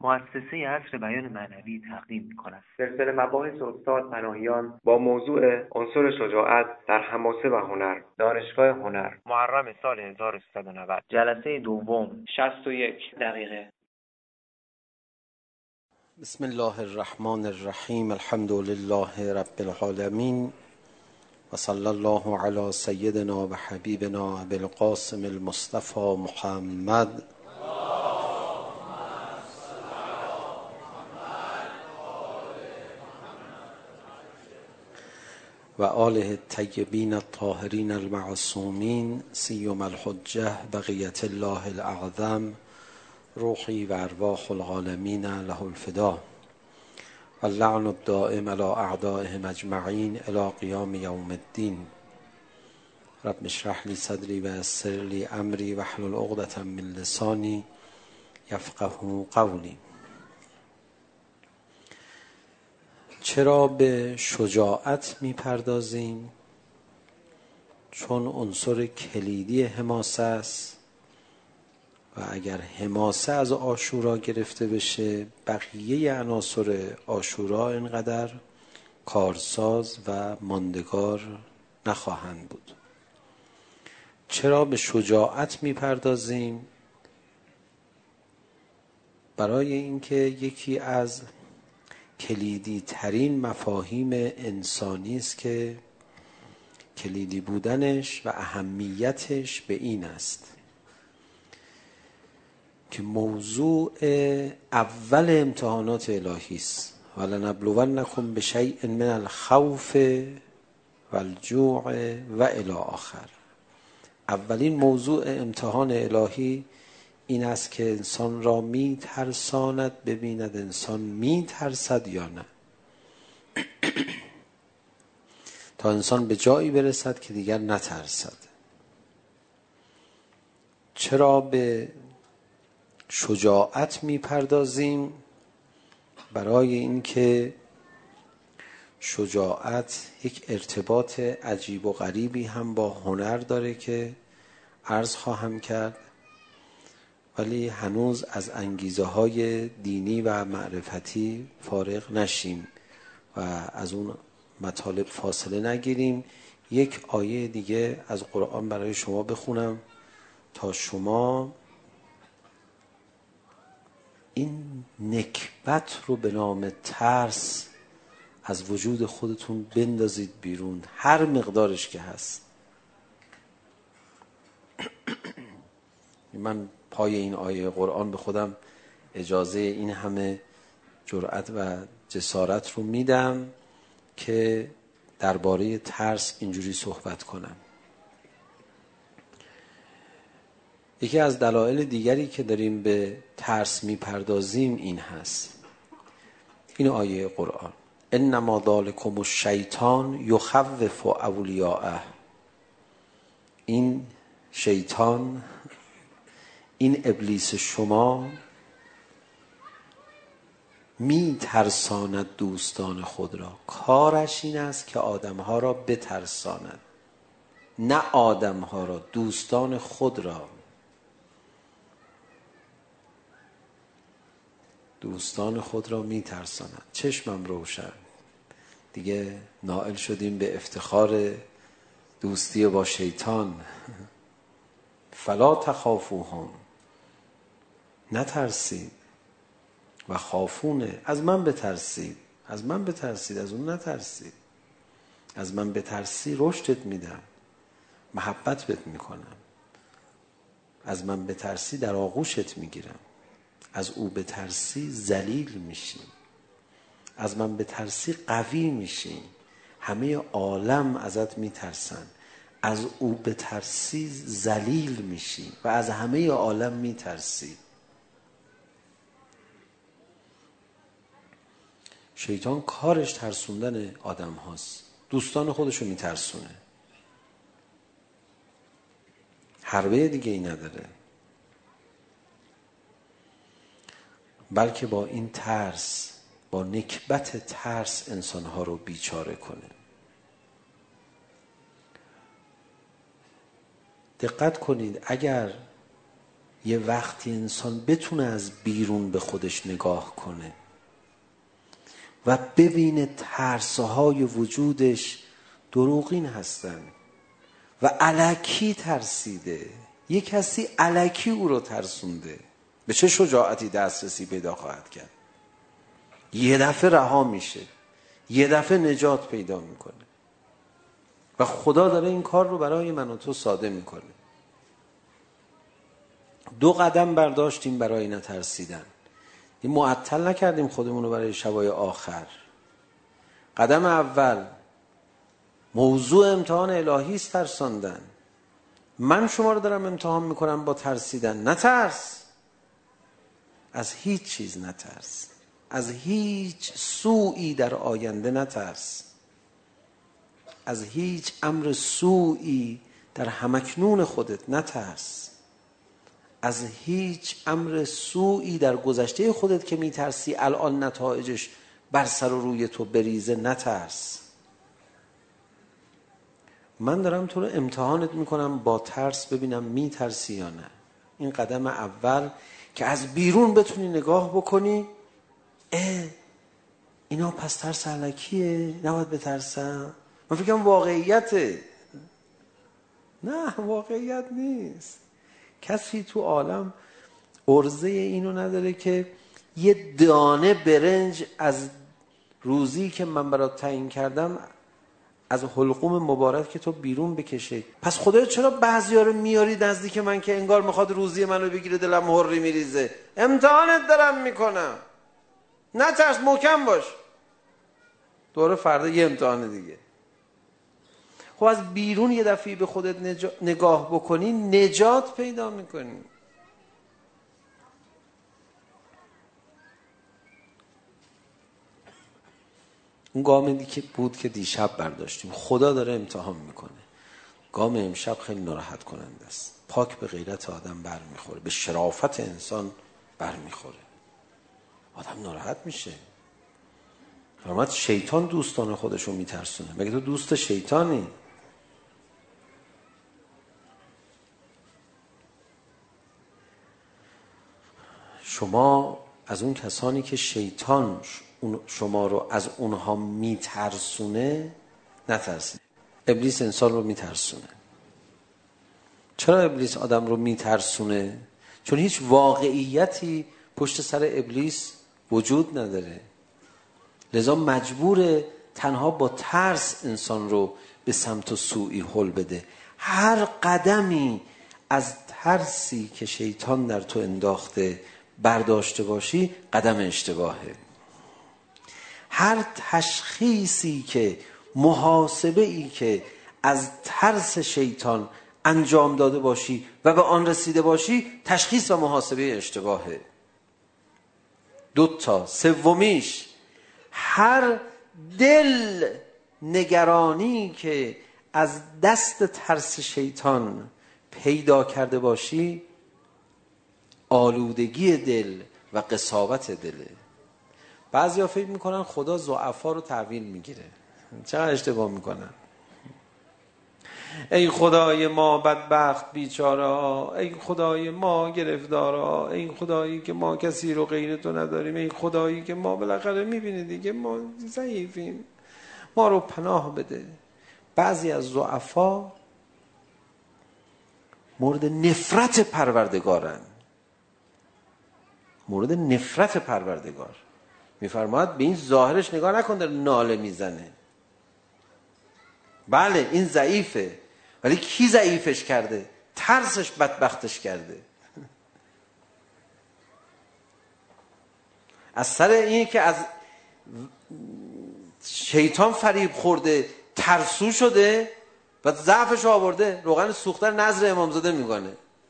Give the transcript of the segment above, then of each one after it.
مؤسسه عصر بیان معنوی تقدیم می‌کند. سلسله مباحث استاد پناهیان با موضوع عنصر شجاعت در حماسه و هنر، دانشگاه هنر، محرم سال 1390. جلسه دوم، 61 دقیقه. بسم الله الرحمن الرحیم. الحمد لله رب العالمین و صلی الله علی سیدنا و حبیبنا ابی القاسم المصطفى محمد و آله الطیبین الطاهرین المعصومین سیما الحجة بقیة الله الاعظم روحی و ارواح العالمین له الفدا و اللعن الدائم علی اعدائهم اجمعین الی قیام یوم الدین. رب اشرح لی صدری و یسر لی امری واحلل عقدة من لسانی یفقهوا قولی. چرا به شجاعت میپردازیم؟ چون عنصر کلیدی حماسه است و اگر حماسه از عاشورا گرفته بشه بقیه عناصر عاشورا اینقدر کارساز و ماندگار نخواهند بود. چرا به شجاعت میپردازیم؟ برای اینکه یکی از کلیدی ترین مفاهیم انسانی است که کلیدی بودنش و اهمیتش به این است که موضوع اول امتحانات الهی است. ولنبلونکم بشیء من الخوف والجوع و الی آخر. اولین موضوع امتحان الهی این است که انسان را می ترساند ببیند انسان می ترسد یا نه، تا انسان به جایی برسد که دیگر نترسد. چرا به شجاعت می پردازیم؟ برای اینکه شجاعت یک ارتباط عجیب و غریبی هم با هنر داره که عرض خواهم کرد، ولی هنوز از انگیزه های دینی و معرفتی فارغ نشیم و از اون مطالب فاصله نگیریم. یک آیه دیگه از قرآن برای شما بخونم تا شما این نکبت رو به نام ترس از وجود خودتون بندازید بیرون، هر مقدارش که هست. من پای این آیه قرآن به خودم اجازه این همه جرأت و جسارت رو میدم که درباره ترس اینجوری صحبت کنم. یکی از دلایل دیگری که داریم به ترس میپردازیم این هست، این آیه قرآن: انما ذالکم الشیطان یخوف اولیاءه. این شیطان، این ابلیس شما می ترساند دوستان خود را. کارش این است که آدمها را بترساند، نه آدمها را، دوستان خود را. دوستان خود را می ترساند. چشمم روشن، دیگه نائل شدیم به افتخار دوستی با شیطان. فلا تخافوهم، نترسید، و خافونه، از من بترسید. از من بترسید، از اون نترسید. از من بترسی رشدت میدم، محبت بهت میکنم. از من بترسی در آغوشت میگیرم. از او بترسی ذلیل میشی. از من بترسی قوی میشی، همه عالم ازت میترسن. از او بترسی ذلیل میشی و از همه عالم میترسی. شیطان کارش ترسوندن آدم هاست، دوستان خودشو میترسونه، حربه دیگه ای نداره، بلکه با این ترس، با نکبت ترس انسانها رو بیچاره کنه. دقت کنید، اگر یه وقتی انسان بتونه از بیرون به خودش نگاه کنه و ببینه ترسهای وجودش دروغین هستن و الکی ترسیده، یه کسی الکی او رو ترسونده، به چه شجاعتی دسترسی پیدا خواهد کرد؟ یه دفعه رها میشه، یه دفعه نجات پیدا میکنه و خدا داره این کار رو برای من و تو ساده میکنه. 2 قدم برداشتیم برای نترسیدن، این معطل نکردیم خودمون رو برای شبای آخر. قدم اول موضوع امتحان الهی است، ترساندن. من شما رو دارم امتحان میکنم با ترسیدن. نترس، از هیچ چیز نترس، از هیچ سوئی در آینده نترس، از هیچ امر سوئی در همکنون خودت نترس، از هیچ امر سوئی در گذشته خودت که میترسی الان نتایجش بر سر و روی تو بریزه نترس. من دارم تو رو امتحانت میکنم با ترس، ببینم میترسی یا نه. این قدم اول که از بیرون بتونی نگاه بکنی، اینا پس ترس الکیه، نباید بترسم. من فکرم واقعیته. نه، واقعیت نیست. کسی تو عالم عرضه اینو نداره که یه دانه برنج از روزی که من برات تعیین کردم از حلقوم مبارک که تو بیرون بکشه. پس خدایا چرا بعضیا رو میاری نزدیک من که انگار میخواد روزی منو بگیره، دلم هوری میریزه؟ امتحانت دارم میکنم. نترس، محکم باش. دوره فردا یه امتحان دیگه. خب از بیرون یه دفعه به خودت نگاه بکنی، نجات پیدا میکنی. اون گام که بود که دیشب برداشتیم، خدا داره امتحان میکنه. گام امشب خیلی ناراحت کننده است. پاک به غیرت آدم بر میخوره، به شرافت انسان بر میخوره. آدم ناراحت میشه. فرمود شیطان دوستان خودشو میترسونه. مگه تو دوست شیطانی؟ شما از اون کسانی که شیطان شما رو از اونها میترسونه نترسید. ابلیس انسان رو میترسونه. چرا ابلیس آدم رو میترسونه؟ چون هیچ واقعیتی پشت سر ابلیس وجود نداره، لذا مجبوره تنها با ترس انسان رو به سمت سوئی هل بده. هر قدمی از ترسی که شیطان در تو انداخته برداشته باشی، قدم اشتباهه. هر تشخیصی که، محاسبه ای که از ترس شیطان انجام داده باشی و به آن رسیده باشی، تشخیص و محاسبه اشتباهه. 2 سومیش، هر دل نگرانی که از دست ترس شیطان پیدا کرده باشی، آلودگی دل و قساوت دله. بعضیا فکر میکنن خدا ضعفا رو تحویل میگیره. چقدر اشتباه میکنن. ای خدای ما بدبخت بیچاره، ای خدای ما گرفتارا، ای خدایی که ما کسی رو غیر تو نداریم، ای خدایی که ما بالاخره میبینی دیگه ما ضعیفیم، ما رو پناه بده. بعضی از ضعفا مورد نفرت پروردگارن، مورد نفرت پروردگار. میفرماید به این ظاهرش نگاه نکن داره ناله میزنه. بله این ضعیفه، ولی کی ضعیفش کرده؟ ترسش بدبختش کرده. از سر اینه که از شیطان فریب خورده، ترسو شده و ضعفش آورده، روغن سوخته نظر امامزاده میگانه.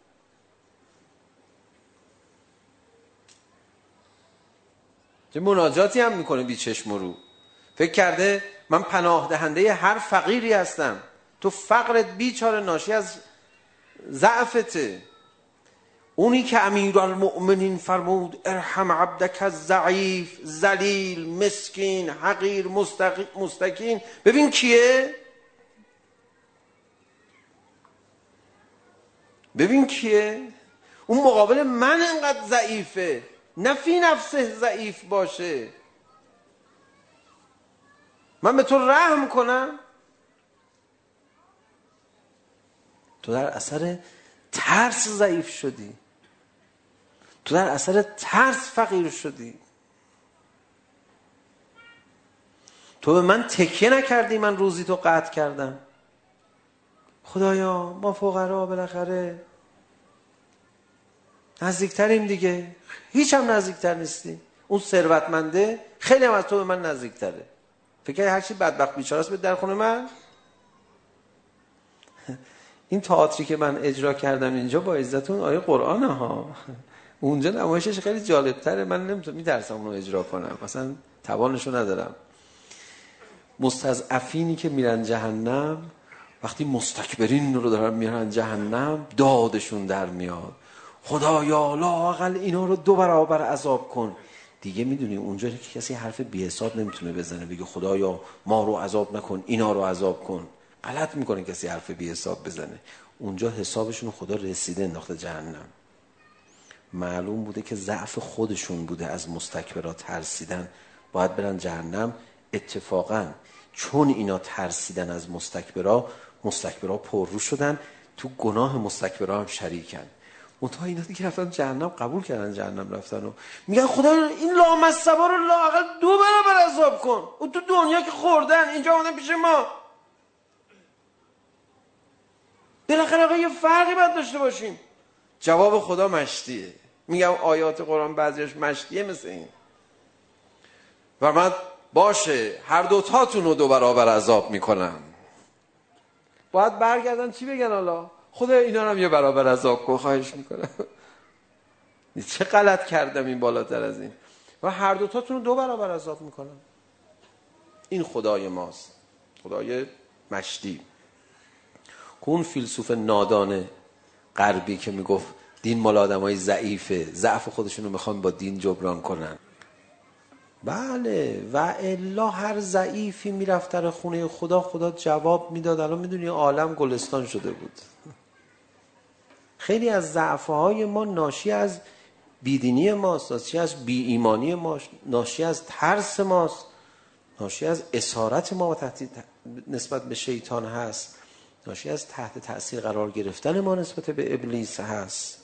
چه مناجاتی هم میکنه بی چشم و رو. فکر کرده من پناه دهنده هر فقیری هستم. تو فقرت بیچاره ناشی از ضعفته. اونی که امیرالمؤمنین فرمود ارحم عبدک الضعیف ذلیل مسکین حقیر مستکین، ببین کیه؟ ببین کیه؟ اون مقابل من انقدر ضعیفه، نه فی نفسه ضعیف باشه. من به تو رحم کنم، تو در اثر ترس ضعیف شدی، تو در اثر ترس فقیر شدی. تو به من تکیه نکردی، من روزی تو قطع کردم. خدایا ما فقرا بالاخره نزدیکتریم دیگه، هیچ هم نزدیکتر نیستی. اون ثروتمنده خیلی هم از تو به من نزدیکتره. فکر هرچی بدبخت بیچاره است به در خونه من. این تئاتری که من اجرا کردم اینجا با عزتون آیه قرآنه ها، اونجا نمایشش خیلی جالبتره. من نمیتونم، میترسم اونو اجرا کنم، مثلا توانشو ندارم. مستضعفینی که میرن جهنم، وقتی مستکبرین رو دارن میرن جهنم، دادشون در میاد، خدایا لااقل اینا رو 2 برابر عذاب کن. دیگه میدونی اونجا که کسی حرف بی حساب نمیتونه بزنه بگه خدایا ما رو عذاب نکن، اینا رو عذاب کن. غلط میکنه کسی حرف بی حساب بزنه. اونجا حسابشون خدا رسیده انداخته جهنم. معلوم بوده که ضعف خودشون بوده، از مستکبرها ترسیدن، باید برن جهنم. اتفاقا چون اینا ترسیدن از مستکبرها پررو شدن، تو گناه مستکبرها هم شریکن. منتها اینا دیگه رفتن جهنم، قبول کردن جهنم رفتن و میگن خدا این لامصبا رو لااقل 2 برابر عذاب کن. اون تو دنیا که خوردن، اینجا اومدن پیش ما. بالاخره یه فرقی باید داشته باشیم. جواب خدا مشتیه. میگم آیات قرآن بعضیش مشتیه مثل این. و من باشه هر دوتاتون رو 2 برابر عذاب میکنم. باید برگردن چی بگن حالا؟ خدا اینا رو هم 1 برابر عذاب کن، خواهش میکنم. چه غلط کردم این بالاتر از این. و هر دوتاتون رو 2 برابر عذاب میکنم. این خدای ماست، خدای مشتی. اون فیلسوف نادانه غربی که میگفت دین مال آدمای ضعیفه، ضعف خودشونو میخوان با دین جبران کنن. بله، و الا هر ضعیفی میرفت در خونه خدا، خدا جواب میداد. الان میدونی عالم گلستان شده بود. خیلی از ضعف‌های ما ناشی از بیدینی ماست، ناشی از بی ایمانی ماست، ناشی از ترس ماست، ناشی از اسارت ما نسبت به شیطان هست، ناشی از تحت تأثیر قرار گرفتن ما نسبت به ابلیس هست.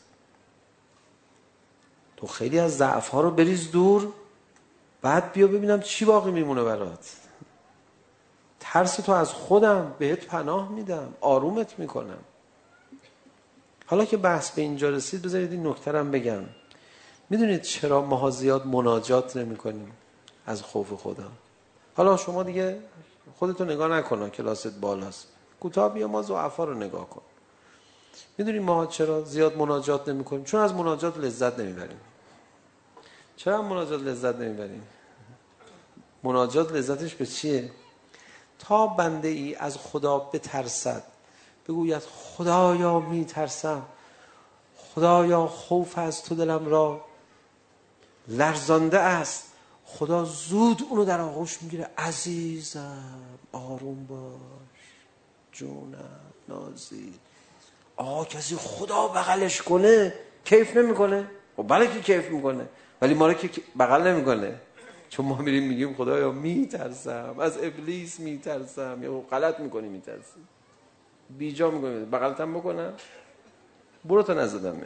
تو خیلی از ضعف‌ها رو بریز دور، بعد بیا ببینم چی باقی میمونه برات. ترس تو از خودم بهت پناه میدم، آرومت میکنم. حالا که بحث به اینجا رسید، بذارید این نکته رو بگم. میدونید چرا ماها زیاد مناجات نمی کنیم؟ از خوف خدا. حالا شما دیگه خودتو نگاه نکن، کلاست بالاست، کوتاه بیا ما ضعفا رو نگاه کن. میدونید ما چرا زیاد مناجات نمی کنیم؟ چون از مناجات لذت نمیبریم. چرا هم مناجات لذت نمیبریم؟ مناجات لذتش به چیه؟ تا بنده ای از خدا بترسد، بگوید خدایا میترسم، خدایا خوف از تو دلم را لرزانده است، خدا زود اونو در آغوش میگیره، عزیزم آروم باش جونم نازی. آقا کسی خدا بغلش کنه کیف نمیکنه؟ خب بله که کیف میکنه، ولی ما رو که بغل نمیکنه. چون ما میریم میگیم خدایا میترسم از ابلیس، میترسم، یا غلط میکنی میترسی، بیجا میکنی، بغلتم بکنم برو تا نزدمت.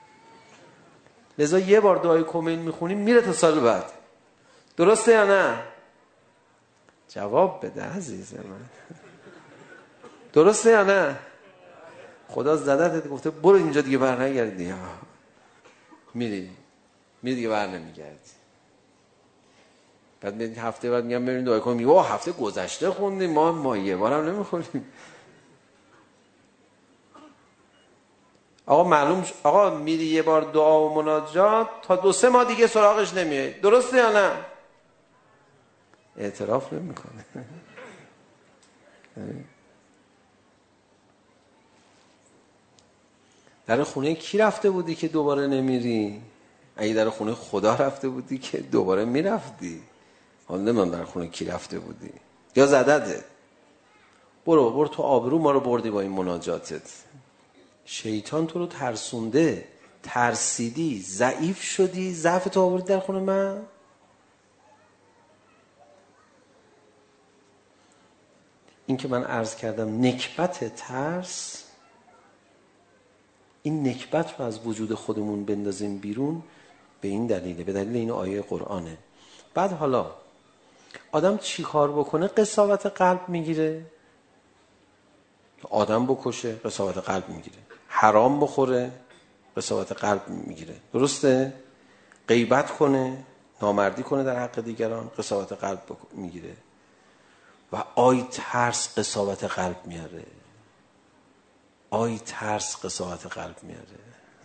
لذا 1 بار دعای کمیل میخونیم میره تا سال بعد. درسته یا نه؟ جواب بده عزیز من. درسته یا نه؟ خدا زدت گفته برو اینجا دیگه بر نگردی، میری دیگه بر نمیگردی. بعد میگه هفته بعد میگم بریم دعا کنیم، میگه هفته گذشته خوندیم ما 1 بارم نمیخونیم. آقا معلوم آقا میری 1 بار دعا و مناجات تا 2-3 ماه دیگه سراغش نمیای. درسته یا نه؟ اعتراف نمیکنه. در خونه کی رفته بودی که دوباره نمیری؟ اگه در خونه خدا رفته بودی که دوباره میرفتی. حالا نمیدونم در خونه کی رفته بودی یا زدده. برو تو آبرو ما رو بردی با این مناجاتت. شیطان تو رو ترسونده، ترسیدی، ضعیف شدی، ضعف تو آوردی در خونه من. این که من عرض کردم نکبت ترس، این نکبت رو از وجود خودمون بندازیم بیرون، به این دلیله، به دلیل این آیه قرآنه. بعد حالا آدم چی کار بکنه قساوت قلب میگیره؟ آدم بکشه قساوت قلب میگیره، حرام بخوره قساوت قلب میگیره، درسته؟ غیبت کنه، نامردی کنه در حق دیگران، قساوت قلب میگیره. و آی ترس قساوت قلب میاره، آی ترس قساوت قلب میاره.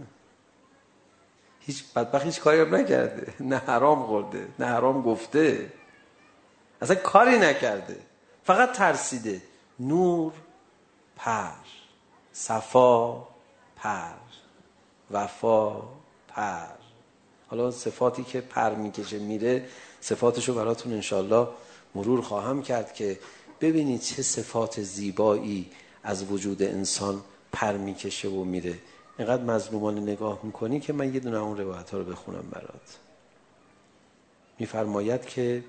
هیچ بدبخت هیچ کاری هم نکرده، نه حرام خورده، نه حرام گفته، اصلا کاری نکرده، فقط ترسیده. نور پر، صفا پر، وفا پر. حالا صفاتی که پر میکشه میره، صفاتشو براتون انشالله مرور خواهم کرد که ببینید چه صفات زیبایی از وجود انسان پر میکشه و میره. اینقدر مظلومان نگاه میکنی که من یه دونه اون روایت ها رو بخونم برات. میفرماید که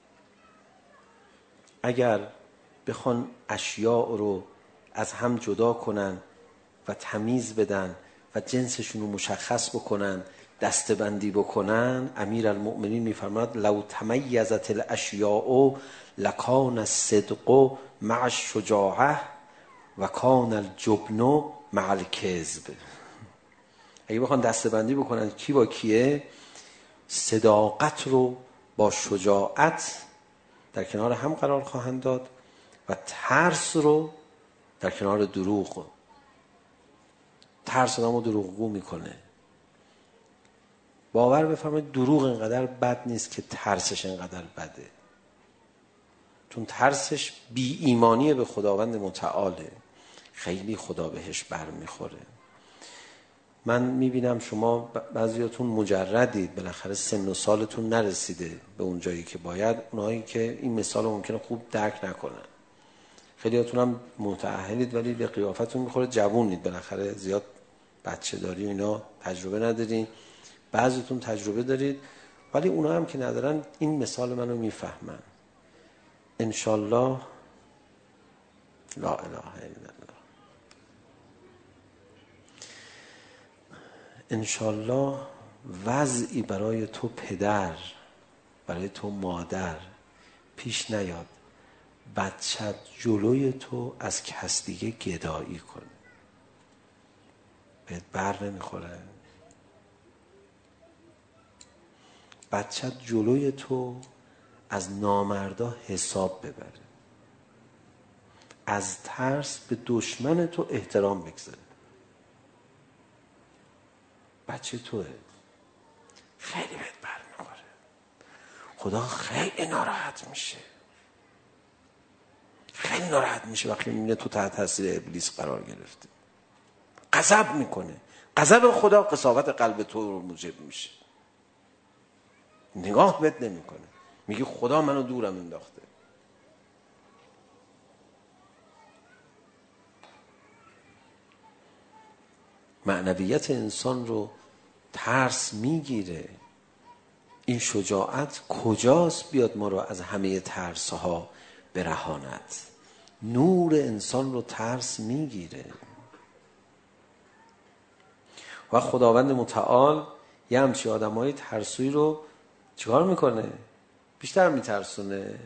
اگر بخوان اشیاء رو از هم جدا کنن و تمیز بدن و جنسشون رو مشخص بکنن، دستبندی بکنن، امیرالمؤمنین میفرماید لو تمیزت الاشیاء لکان الصدق مع الشجاعه و کان الجبن مع الکذب. اگه بخوان دستبندی بکنن کی با کیه، صداقت رو با شجاعت در کنار هم قرار خواهند داد و ترس رو در کنار دروغ. ترس آدمو دروغگو میکنه. باور بفرمایید دروغ اینقدر بد نیست که ترسش اینقدر بده، چون ترسش بی ایمانی به خداوند متعاله، خیلی خدا بهش بر میخوره. من میبینم شما بعضیاتون مجردید، بالاخره سن و سالتون نرسیده به اون جایی که باید، اونایی که این مثال ممکنه خوب درک نکنن. خیلیاتون هم متأهلید ولی به قیافتون میخوره جوونید، بالاخره زیاد بچه داری و اینا تجربه ندارین. بعضیتون تجربه دارید ولی اونا هم که ندارن این مثال منو میفهمن. انشالله لا اله الا الله، انشالله وضعی برای تو پدر، برای تو مادر پیش نیاد بچت جلوی تو از کس دیگه گدایی کنه. بهت بر نمیخوره؟ بچت جلوی تو از نامردا حساب ببره، از ترس به دشمن تو احترام بگذاره. بچه توه، خیلی بهت بر میخوره، خدا خیلی ناراحت میشه، خیلی ناراحت میشه وقتی میبینه تو تحت تاثیر ابلیس قرار گرفته. غضب میکنه، غضب خدا قساوت قلب تو رو موجب میشه. نگاه بهت نمیکنه، میگه خدا منو دورم انداخته. معنویت انسان رو ترس میگیره. این شجاعت کجاست بیاد ما رو از همه ترسها برهاند؟ نور انسان رو ترس میگیره. و خداوند متعال یه همچی آدمای ترسوی رو چیکار میکنه؟ بیشتر میترسونه.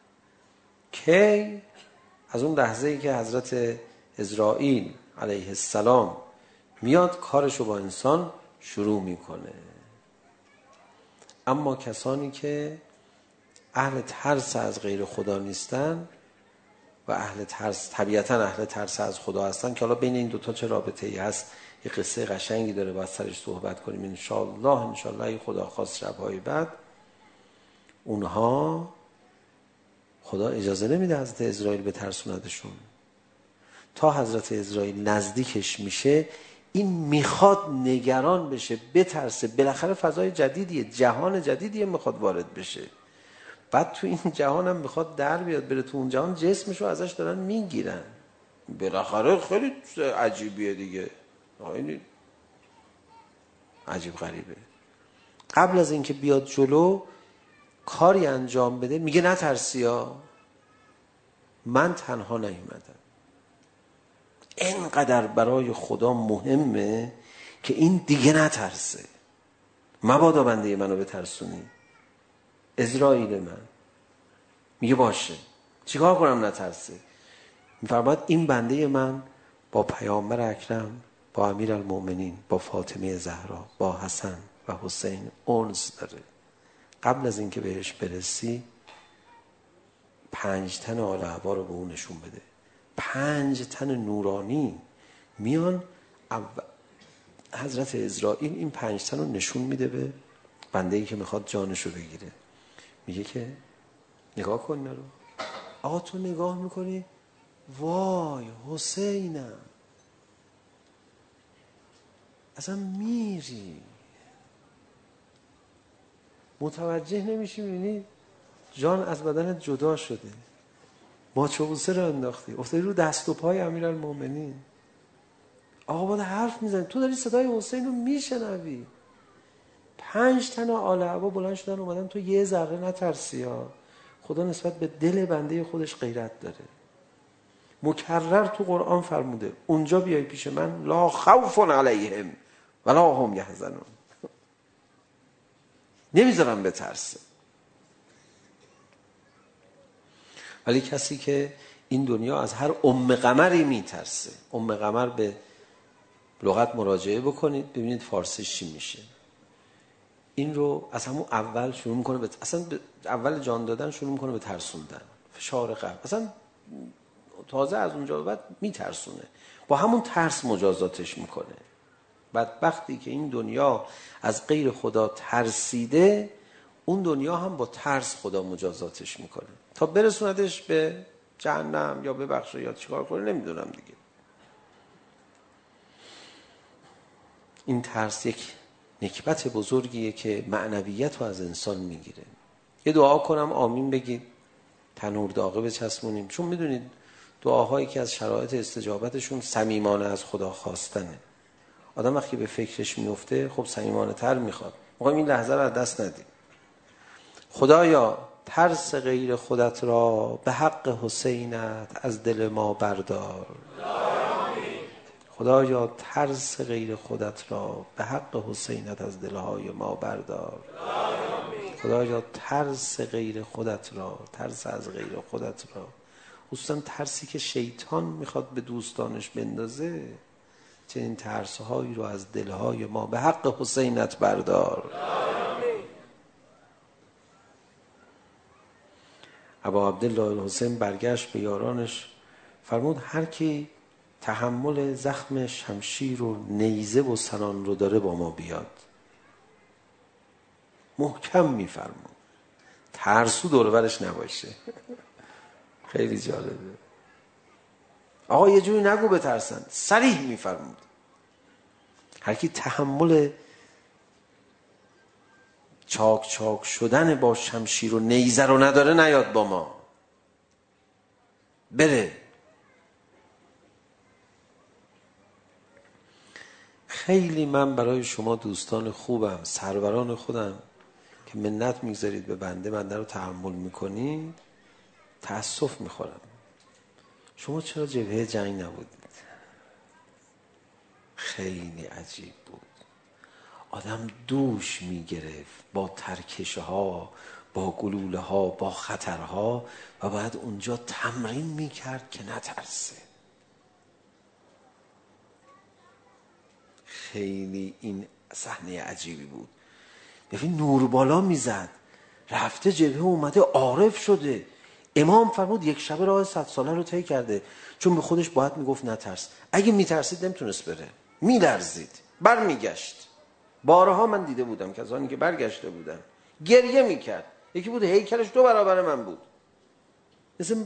کی؟ از اون لحظه‌ای که حضرت عزرائیل علیه السلام میاد کارشو با انسان شروع میکنه. اما کسانی که اهل ترس از غیر خدا نیستن و اهل ترس، طبیعتا اهل ترس از خدا هستن، که حالا بین این دوتا چه رابطه ای هست، یه قصه قشنگی داره باید سرش صحبت کنیم انشالله ای خدا خواست شبهای بعد. اونها خدا اجازه نمیده حضرت عزرائیل به ترسوندشون. تا حضرت عزرائیل نزدیکش میشه این میخواد نگران بشه، بترسه، بالاخره فضای جدیدیه، جهان جدیدیه میخواد وارد بشه. بعد تو این جهان هم میخواد در بیاد بره تو اون جهان، جسمشو ازش دارن میگیرن. بالاخره خیلی عجیبیه دیگه. عجیب غریبه. قبل از اینکه بیاد جلو کاری انجام بده میگه نترسی ها، من تنها نیومدم. اینقدر برای خدا مهمه که این دیگه نترسه. مبادا بنده منو بترسونی. عزراییل من میگه باشه چیکار کنم نترسه؟ میفرماید این بنده من با پیامبر اکرم، با امیرالمؤمنین، با فاطمه زهرا، با حسن و حسین انس داره. قبل از اینکه بهش برسی 5 تن آل عبا رو به اون نشون بده. 5 تن نورانی میان. حضرت عزراییل این 5 تن رو نشون میده به بنده‌ای که میخواد جانشو بگیره. میگه که نگاه کن نرو. آقا تو نگاه میکنی وای حسینم، اصلا میری متوجه نمیشی، میبینی جان از بدن جدا شده، ماچو بوسه رو انداختی افتادی رو دست و پای امیرالمؤمنین. آقا باید حرف میزنی، تو داری صدای حسین رو میشنوی. 5 تن آل عبا بلند شدن اومدن، تو یه ذره نترسی ها، خدا نسبت به دل بنده خودش غیرت داره. مکرر تو قرآن فرموده اونجا بیای پیش من لا خوف علیهم ولا هم یحزنون، نمیذارم بترسه. ولی کسی که این دنیا از هر قمری میترسه، قمر به لغت مراجعه بکنید ببینید فارسیش چی میشه. این رو از همون اول شروع میکنه اصلا اول جان دادن شروع میکنه به ترسوندن، فشار قلب، اصلا تازه از اونجا بعد میترسونه، با همون ترس مجازاتش میکنه. بدبختی که این دنیا از غیر خدا ترسیده، اون دنیا هم با ترس خدا مجازاتش میکنه تا برسوندش به جهنم یا ببخشه یا چیکار کنه نمیدونم دیگه. این ترس یک نکبت بزرگیه که معنویت رو از انسان میگیره. یه دعا کنم آمین بگید، تنور داغه بچسبونیم، چون میدونید دعاهایی که از شرایط استجابتشون صمیمانه از خدا خواستنه. آدم وقتی به فکرش میفته خب صمیمانه تر میخواد. میخوایم این لحظه رو از دست ندیم. خدایا ترس غیر خودت را به حق حسینت از دل ما بردار. خدایا ترس غیر خودت را به حق حسینت از دلهای ما بردار. خدایا ترس غیر خودت را، ترس از غیر خودت را، خصوصا ترسی که شیطان میخواد به دوستانش بندازه، چنین ترسهایی رو از دلهای ما به حق حسینت بردار. ابا عبدالله الحسین برگشت به یارانش فرمود هر کی تحمل زخم شمشیر و نیزه و سنان رو داره با ما بیاد. محکم میفرمود ترسو دور برش نباشه. خیلی جالبه. آقا یه جوری نگو بترسن، صریح میفرمود هر کی تحمل چاک چاک شدن با شمشیر و نیزه رو نداره نیاد با ما، بره. خیلی من برای شما دوستان خوبم، سروران خودم که منت میگذارید به بنده رو تحمل میکنید، تأسف میخورم. شما چرا جبهه جنگ نبودید؟ خیلی عجیب بود. آدم دوش میگرفت با ترکشه ها، با گلوله ها، با خطرها، و بعد اونجا تمرین میکرد که نترسه. خیلی این صحنه عجیبی بود. ببین نور بالا میزد، رفته جبهه اومده عارف شده. امام فرمود یک شب راه 100 ساله رو طی کرده، چون به خودش باید میگفت نترس. اگه میترسید نمیتونست بره، میلرزید، برمیگشت. بارها من دیده بودم کسانی که برگشته بودن گریه میکرد. یکی بود هیکلش 2 برابر من بود، مثلا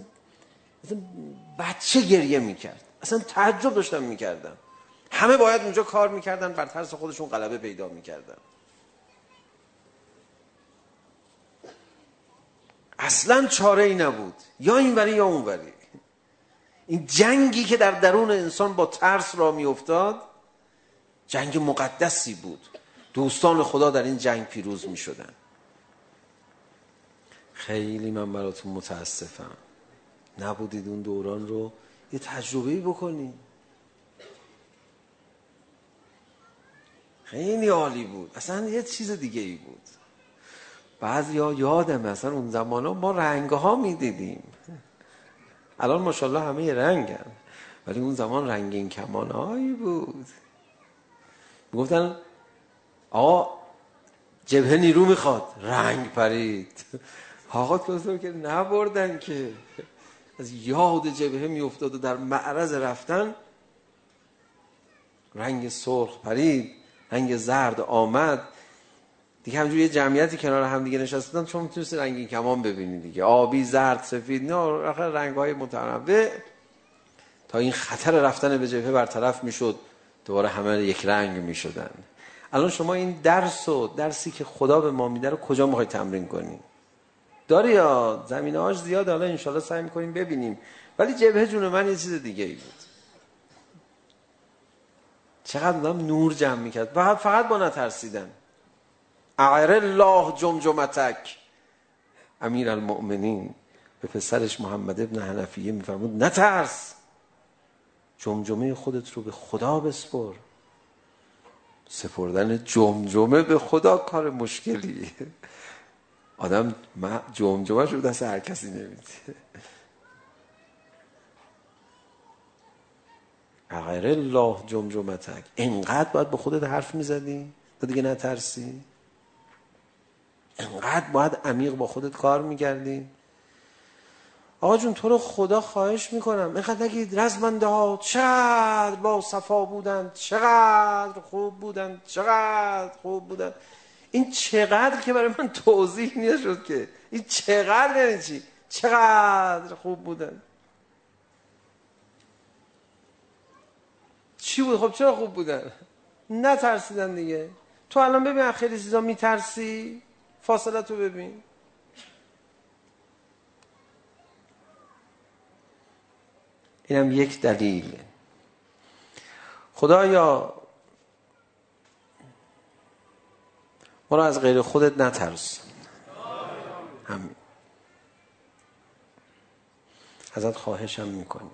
بچه گریه میکرد. اصلا تعجب داشتم میکردم. همه باید اونجا کار میکردن، بر ترس خودشون غلبه پیدا میکردن. اصلا چاره ای نبود، یا این وری یا اون وری. این جنگی که در درون انسان با ترس را میافتاد جنگ مقدسی بود. دوستان خدا در این جنگ پیروز می شدن. خیلی من براتون متاسفم نبودید اون دوران رو یه تجربه‌ای بکنید. خیلی عالی بود، اصلا یه چیز دیگه ای بود. بعضیا یادم اصلا اون زمانا ما رنگ‌ها می‌دیدیم، الان ماشاءالله همه یه رنگن، ولی اون زمان رنگین کمان‌هایی بود. میگفتن آقا جبهه نیرو میخواد، رنگ پرید. آقا توصیه که نبردن که از یاد جبهه میافتاد و در معرض رفتن رنگ سرخ پرید، رنگ زرد آمد دیگه. همجوری یه جمعیتی کنار هم دیگه نشستن چون میتونستی رنگین کمان ببینی دیگه، آبی، زرد، سفید، نه آخر رنگ‌های متنوع، تا این خطر رفتن به جبهه برطرف میشد، دوباره همه یک رنگ میشدن. الان شما این درسی که خدا به ما میده رو کجا میخوای تمرین کنی؟ داری یا زمینه‌هاش زیاده، حالا انشالله سعی میکنیم ببینیم، ولی جبهه جون من یه چیز دیگه ای بود. چقدر آدم نور جمع میکرد فقط با نترسیدن. اعر الله جمجمتک، امیر المؤمنین به پسرش محمد ابن حنفیه میفرمود نترس، جمجمه خودت رو به خدا بسپر. سپردن جمجمه به خدا کار مشکلیه. آدم جمجمه شو دست هر کسی نمیده. اغیر الله جمجمتک، اینقدر باید به خودت حرف میزدی تا دیگه نترسی؟ اینقدر باید عمیق با خودت کار میکردی؟ آقا جون تو رو خدا خواهش میکنم اینقدر نگید رزمنده ها چقدر با صفا بودن، چقدر خوب بودن، چقدر خوب بودن. این چقدر که برای من توضیح نشد که این چقدر یعنی چی؟ چقدر خوب بودن چی بود؟ خب چرا خوب بودن؟ نترسیدن دیگه. تو الان ببین خیلی چیزا میترسی، فاصله تو ببین. اینم یک دلیل. خدایا ما رو از غیر خودت نترس، همین ازت خواهشم میکنیم.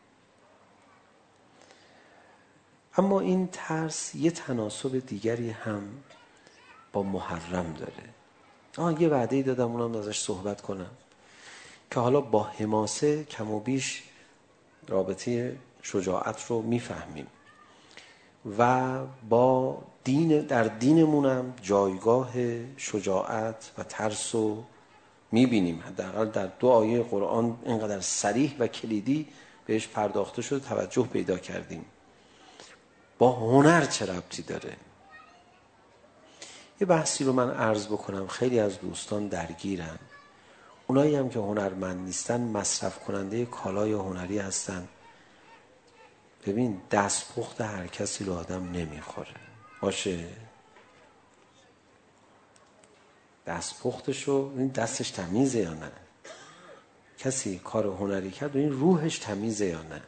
اما این ترس یه تناسب دیگری هم با محرم داره. یه وعده‌ای دادم اونم ازش صحبت کنم که حالا با حماسه کم و بیش رابطه شجاعت رو میفهمیم و با در دینمونم جایگاه شجاعت و ترس رو میبینیم. حداقل در 2 آیه قرآن اینقدر صریح و کلیدی بهش پرداخته شده، توجه پیدا کردیم. با هنر چه ربطی داره؟ یه بحثی رو من عرض بکنم. خیلی از دوستان درگیرن، اونایی هم که هنرمند نیستن مصرف کننده کالای هنری هستن. ببین دستپخت هر کسی رو آدم نمیخوره باشه، دستپختشو این دستش تمیزه یا نه، کسی کار هنری کرد و این روحش تمیزه یا نه.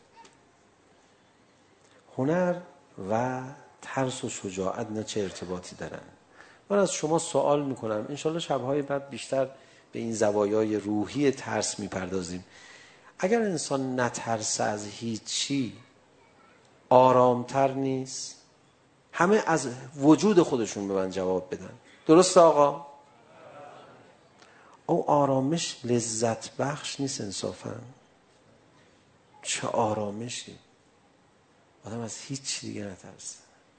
هنر و ترس و شجاعت نه چه ارتباطی دارن؟ من از شما سوال میکنم، انشالله شبهای بعد بیشتر به این زوایای روحی ترس میپردازیم. اگر انسان نترسه از هیچی آرامتر نیست؟ همه از وجود خودشون به من جواب بدن. درست آقا؟ او آرامش لذت بخش نیست انصافا؟ چه آرامشی؟ آدم از هیچ دیگه نترسه.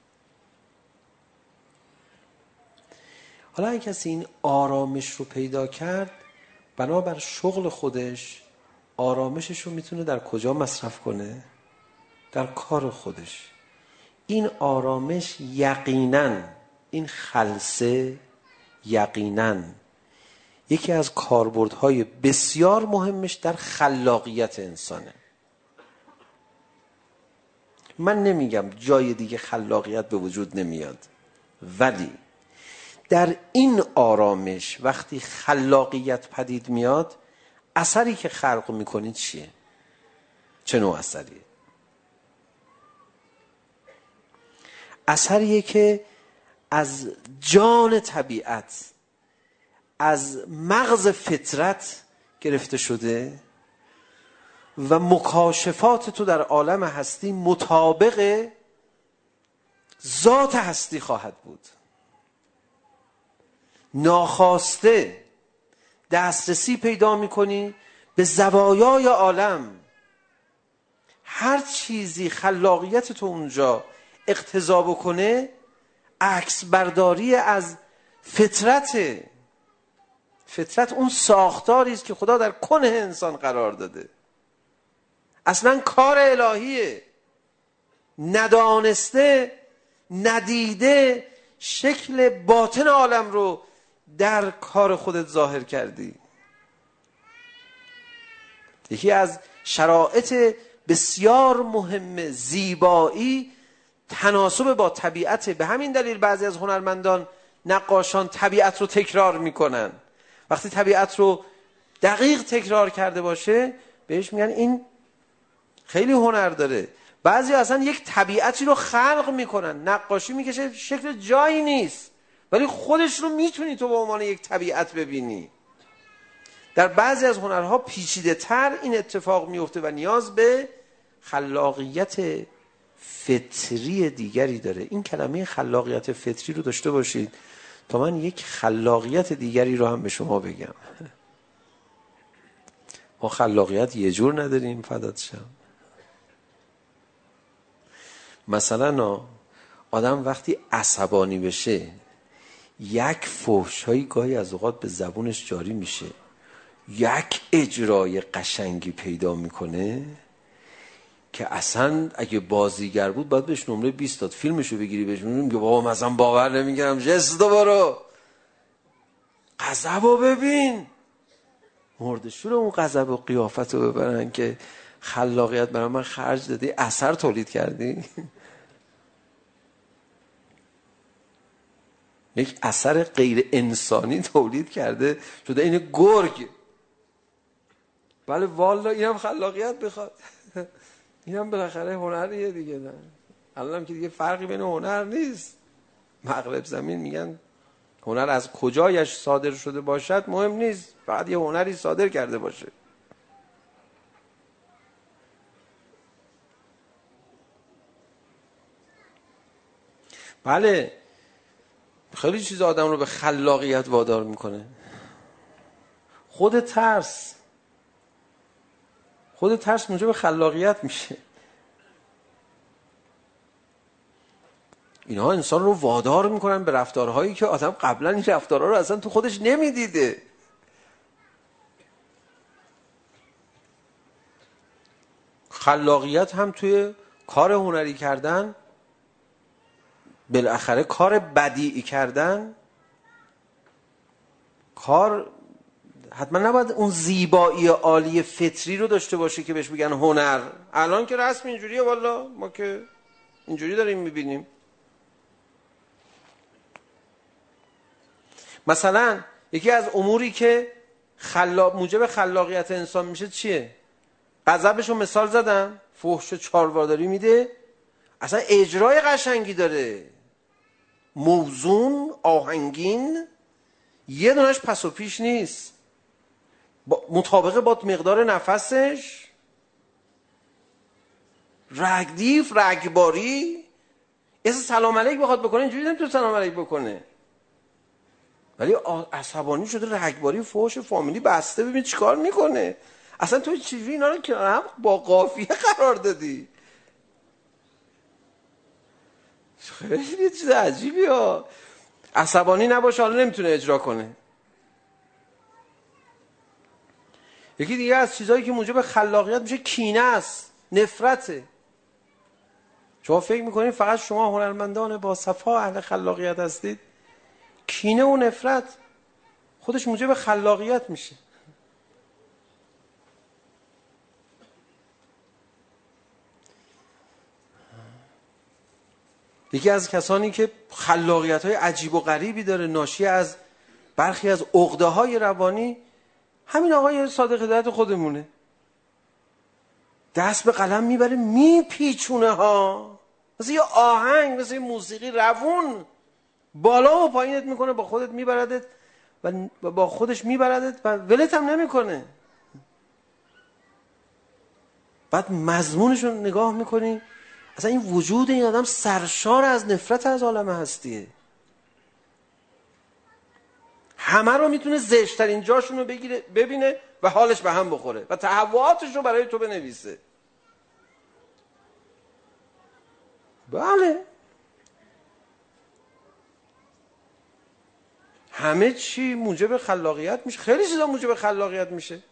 حالا اگه کسی این آرامش رو پیدا کرد، بنابر شغل خودش آرامشش رو میتونه در کجا مصرف کنه؟ در کار خودش. این آرامش یقینا، این خلسه یقینا یکی از کاربردهای بسیار مهمش در خلاقیت انسانه. من نمیگم جای دیگه خلاقیت به وجود نمیاد، ولی در این آرامش وقتی خلاقیت پدید میاد، اثری که خلق میکنید چیه؟ چه نوع اثریه؟ اثریه که از جان طبیعت، از مغز فطرت گرفته شده و مکاشفات تو در عالم هستی مطابق ذات هستی خواهد بود. ناخواسته دسترسی پیدا میکنی به زوایای عالم. هر چیزی خلاقیت تو اونجا اقتضا بکنه عکس برداری از فطرت اون ساختاری است که خدا در کنه انسان قرار داده. اصلا کار الهیه. ندانسته، ندیده شکل باطن عالم رو در کار خودت ظاهر کردی. یکی از شرایط بسیار مهم زیبایی تناسب با طبیعت. به همین دلیل بعضی از هنرمندان، نقاشان طبیعت رو تکرار میکنن. وقتی طبیعت رو دقیق تکرار کرده باشه بهش میگن این خیلی هنر داره. بعضی اصلا یک طبیعتی رو خلق میکنن، نقاشی میکشه شکل جایی نیست ولی خودش رو میتونی تو به عنوان یک طبیعت ببینی. در بعضی از هنرها پیچیده تر این اتفاق میفته و نیاز به خلاقیت فطری دیگری داره. این کلمه خلاقیت فطری رو داشته باشید تا من یک خلاقیت دیگری رو هم به شما بگم. ما خلاقیت یه جور نداریم فدات شم. مثلا آدم وقتی عصبانی بشه یک فحش‌هایی گاهی از اوقات به زبونش جاری میشه، یک اجرای قشنگی پیدا میکنه که اصلا اگه بازیگر بود باید بهش نمره 20 داد. فیلمشو بگیری بهش میگه بابا مثلا باور نمیگم جستو برو غضبو ببین، مردشور اون غضب و قیافتو ببرن که خلاقیت برای من خرج دادی، اثر تولید کردی. یک اثر غیر انسانی تولید کرده شده این گرگ. بله والا اینم خلاقیت بخواد. اینم بالاخره هنریه دیگه. نه الانم که دیگه فرقی بین هنر نیست. مغرب زمین میگن هنر از کجایش صادر شده باشد مهم نیست، فقط یه هنری صادر کرده باشه. بله خیلی چیز آدم رو به خلاقیت وادار میکنه. خود ترس موجب خلاقیت میشه. اینها انسان رو وادار میکنن به رفتارهایی که آدم قبلا این رفتارها رو اصلا تو خودش نمیدیده. خلاقیت هم توی کار هنری کردن، بالاخره کار بدیعی کردن، کار حتما نباید اون زیبایی عالی فطری رو داشته باشه که بهش بگن هنر. الان که رسم اینجوریه والا، ما که اینجوری داریم میبینیم. مثلا یکی از اموری که موجب خلاقیت انسان میشه چیه؟ غضبشو مثال زدم، فحش و چارواداری میده، اصلا اجرای قشنگی داره، موزون، آهنگین، یه دونش پس و پیش نیست، مطابقه با مقدار نفسش، رگدیف، رگباری. یه سلام علیک بخواد بکنه اینجوری نمیتونه سلام علیک بکنه، ولی عصبانی شده، رگباری، فحش فامیلی بسته. ببین چیکار میکنه. اصلا تو چجوری اینا رو کنار هم با قافیه قرار دادی؟ خیلی چیز عجیبی ها. عصبانی نباشه حالا نمیتونه اجرا کنه. یکی دیگه از چیزهایی که موجب خلاقیت میشه کینه است، نفرته. شما فکر میکنید فقط شما هنرمندان با صفا اهل خلاقیت هستید؟ کینه و نفرت خودش موجب خلاقیت میشه. یکی از کسانی که خلاقیت‌های عجیب و غریبی داره ناشی از برخی از عقده‌های روانی، همین آقای صادق هدایت خودمونه. دست به قلم میبره میپیچونه ها، مثل یه آهنگ، مثل یه موسیقی روون. بالا و پایینت میکنه، با خودت میبردت و با خودش میبردت و ولت هم نمیکنه. بعد مضمونش رو نگاه میکنی، اصلا این وجود این آدم سرشار از نفرت از عالم هستیه. همه رو میتونه زشترین جاشون رو ببینه و حالش به هم بخوره و تهوعاتش رو برای تو بنویسه. بله، همه چی موجب خلاقیت میشه، خیلی چیزا موجب خلاقیت میشه.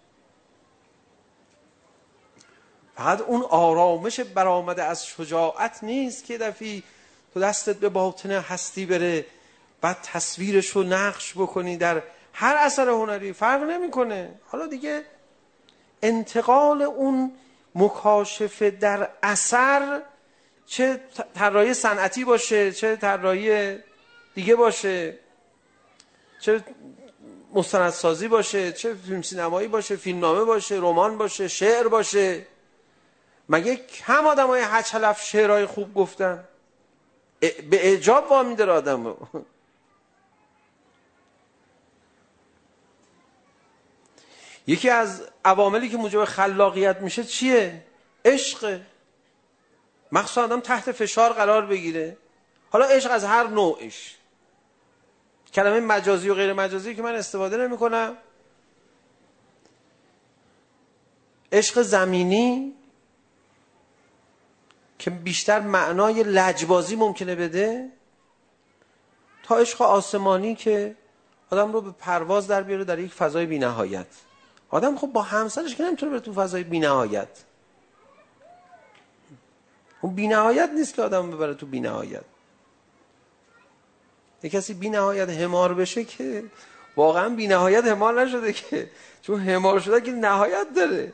فقط اون آرامش برآمده از شجاعت نیست که دفعی تو دستت به باطن هستی بره، بعد تصویرش رو نقش بکنی در هر اثر هنری، فرق نمیکنه. حالا دیگه انتقال اون مکاشفه در اثر، چه طراحی صنعتی باشه، چه طراحی دیگه باشه، چه مستندسازی باشه، چه فیلم سینمایی باشه، فیلمنامه باشه، رمان باشه، شعر باشه، مگه کم آدمای هچلف شعرهای خوب گفتن؟ به اعجاب وامی داره آدمو. یکی از عواملی که موجب خلاقیت میشه چیه؟ عشق. مخصوصا آدم تحت فشار قرار بگیره، حالا عشق از هر نوعش، کلمه مجازی و غیر مجازی که من استفاده نمی کنم، عشق زمینی که بیشتر معنای لجبازی ممکنه بده، تا عشق آسمانی که آدم رو به پرواز در بیاره در یک فضای بی نهایت. آدم خب با همسرش که نمیتونه بره تو فضای بی نهایت. اون بی نهایت نیست که آدم ببره تو بی نهایت. یک کسی بی نهایت حمار بشه که واقعا بی نهایت حمار نشده، که چون حمار شده که نهایت داره.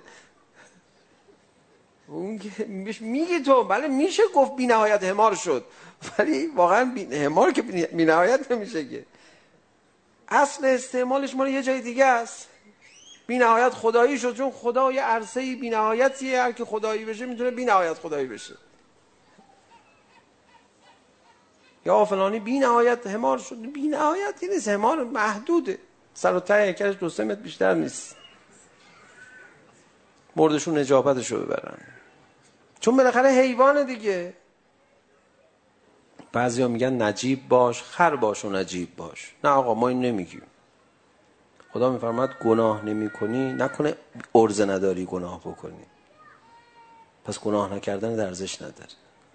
اون که میگی تو بله میشه گفت بی نهایت حمار شد، ولی واقعا حمار که بی نهایت نمیشه که. اصل استعمالش مال یه جای دیگه است. بی نهایت خدایی شد، چون خدا یه عرصه‌ای بی نهایتیه، هر که خدایی بشه میتونه بی نهایت خدایی بشه. یا فلانی بی نهایت حمار شد، بی نهایتی نیست، حمار محدوده، سر و ته هیکلش 2-3 متر بیشتر نیست. مردشون نجابتشو ببرن، چون بالاخره حیوان دیگه. بعضیا میگن نجیب باش، خر باش و نجیب باش. نه آقا، ما این نمیگیم. خدا میفرماد گناه نمی کنی، نکنه عرضه نداری گناه بکنی، پس گناه نکردن ارزش نداره.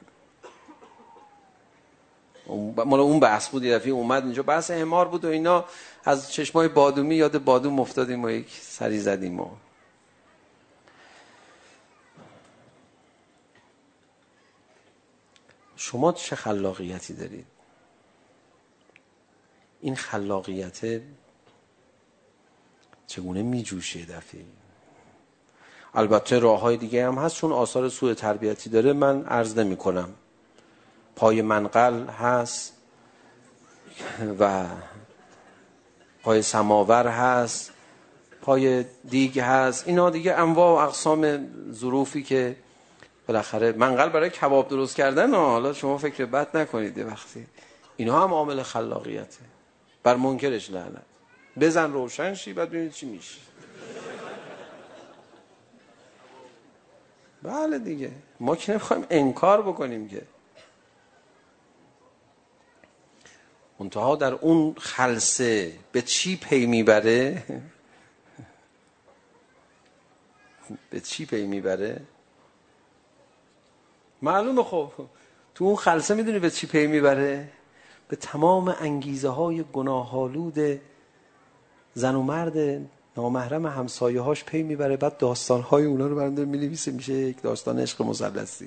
مال اون بحث بود، یه دفعه اومد اینجا بحث حمار بود و اینا، از چشمای بادومی یاد بادوم افتادیم و یک سری زدیم. و شما چه خلاقیتی دارید؟ این خلاقیت چگونه میجوشه دفعه؟ البته راه‌های دیگه هم هست، چون آثار سوء تربیتی داره من عرض نمی کنم. پای منقل هست و پای سماور هست، پای دیگ هست، اینا دیگه انواع و اقسام ظروفی که بالاخره منقل برای کباب درست کردن. حالا شما فکر بد نکنید وقتی اینا هم عامل خلاقیته. بر منکرش لعنت. بزن روشن شی بعد ببینید چی میشه. بله دیگه، ما که نمیخوایم انکار بکنیم که، منتها در اون خلسه به چی پی میبره؟ به چی پی میبره؟ معلومه. خب تو اون خلسه میدونی به چی پی میبره؟ به تمام انگیزه های گناه‌آلود زن و مرد نامحرم همسایه هاش پی میبره. بعد داستان های اونا رو برنده مینویسه، میشه یک داستان عشق مثلثی.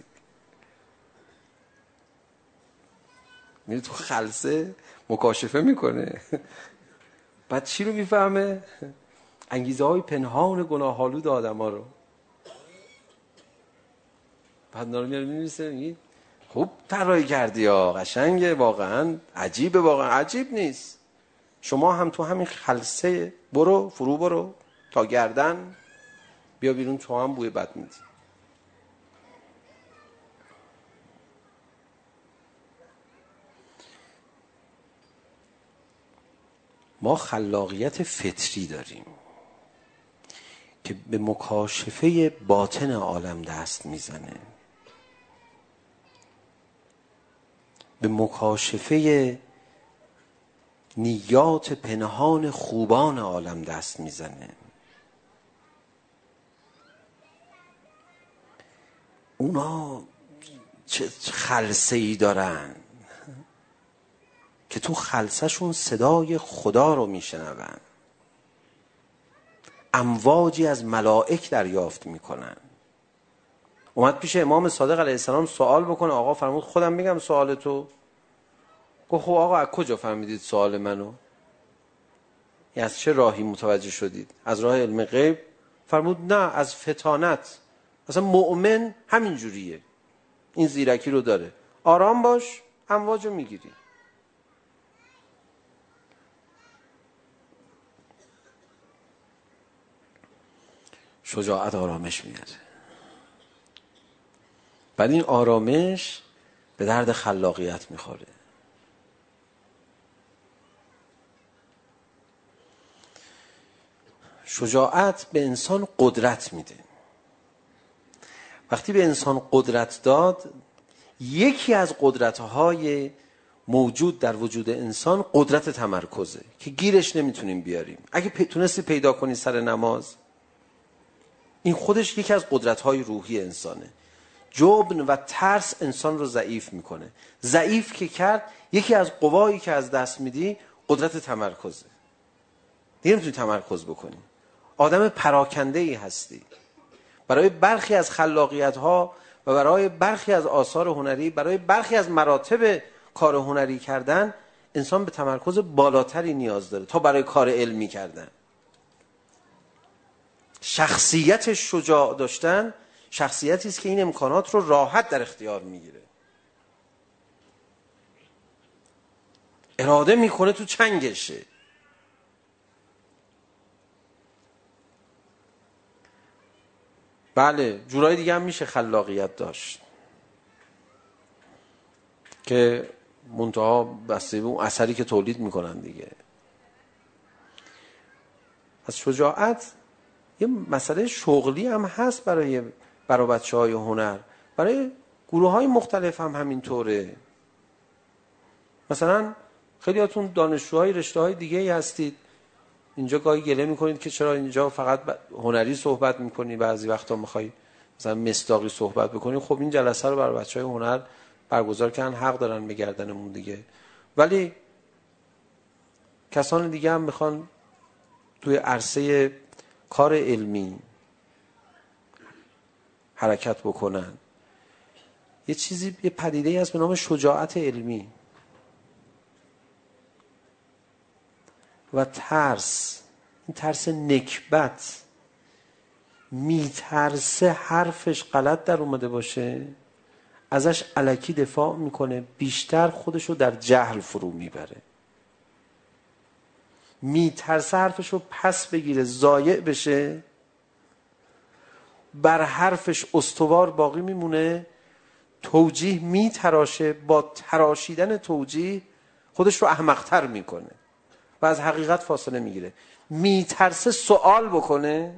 میره تو خلسه مکاشفه میکنه. بعد چی رو میفهمه؟ انگیزه های پنهان گناه‌آلود آدم ها رو. بعد نارو میاره مینویسه، میگه خوب طراحی کردی یا قشنگه، واقعا عجیبه. واقعا عجیب نیست. شما هم تو همین خلسه برو، فرو برو تا گردن، بیا بیرون، تو هم بوی بد میدی. ما خلاقیت فطری داریم که به مکاشفه باطن عالم دست میزنه، به مکاشفه نیات پنهان خوبان عالم دست میزنه. اونا چه خلسه‌ای دارن که تو خلسه‌شون صدای خدا رو میشنون، امواجی از ملائک دریافت میکنن. اومد پیش امام صادق علیه السلام سوال بکنه، آقا فرمود خودم میگم سوال تو. گفت خب آقا از کجا فهمیدید سوال منو؟ از چه راهی متوجه شدید؟ از راه علم غیب؟ فرمود نه، از فطانت. اصلا مؤمن همین جوریه، این زیرکی رو داره. آرام باش، امواجو میگیری. شجاعت آرامش میاره. بعد این آرامش به درد خلاقیت میخوره. شجاعت به انسان قدرت میده. وقتی به انسان قدرت داد، یکی از قدرت‌های موجود در وجود انسان قدرت تمرکزه که گیرش نمیتونیم بیاریم. اگه تونستی پیدا کنی سر نماز، این خودش یکی از قدرت‌های روحی انسانه. جبن و ترس انسان رو ضعیف میکنه. ضعیف که کرد، یکی از قوایی که از دست میدی قدرت تمرکزه. دیگه نمیتونی تمرکز بکنی. آدم پراکنده‌ای هستی. برای برخی از خلاقیت‌ها و برای برخی از آثار هنری، برای برخی از مراتب کار هنری کردن، انسان به تمرکز بالاتری نیاز داره تا برای کار علمی کردن. شخصیت شجاع داشتن شخصیتی است که این امکانات رو راحت در اختیار میگیره. اراده میکنه تو چنگشه. بله، جورای دیگه هم میشه خلاقیت داشت که منتها بسته به اون اثری که تولید میکنن دیگه. از شجاعت یه مسئله شغلی هم هست برای بچه‌های هنر، برای گروه‌های مختلف هم همینطوره. مثلا خیلیاتون دانشجوهای رشته‌های دیگه‌ای هستید، اینجا گاهی گله میکنید که چرا اینجا فقط هنری صحبت میکنی، بعضی وقتا میخوای مثلا مصداقی صحبت بکنی. خب این جلسه رو برای بچهای هنر برگزار کردن، حق دارن به گردنمون دیگه. ولی کسان دیگه هم میخوان توی عرصه کار علمی حرکت بکنن. یه پدیده‌ای هست به نام شجاعت علمی و ترس. این ترس نکبت، میترسه حرفش غلط در اومده باشه، ازش الکی دفاع میکنه، بیشتر خودشو در جهل فرو میبره. میترسه حرفشو پس بگیره، ضایع بشه، بر حرفش استوار باقی میمونه، توجیه میتراشه، با تراشیدن توجیه خودش رو احمق‌تر میکنه و از حقیقت فاصله میگیره. میترسه سوال بکنه،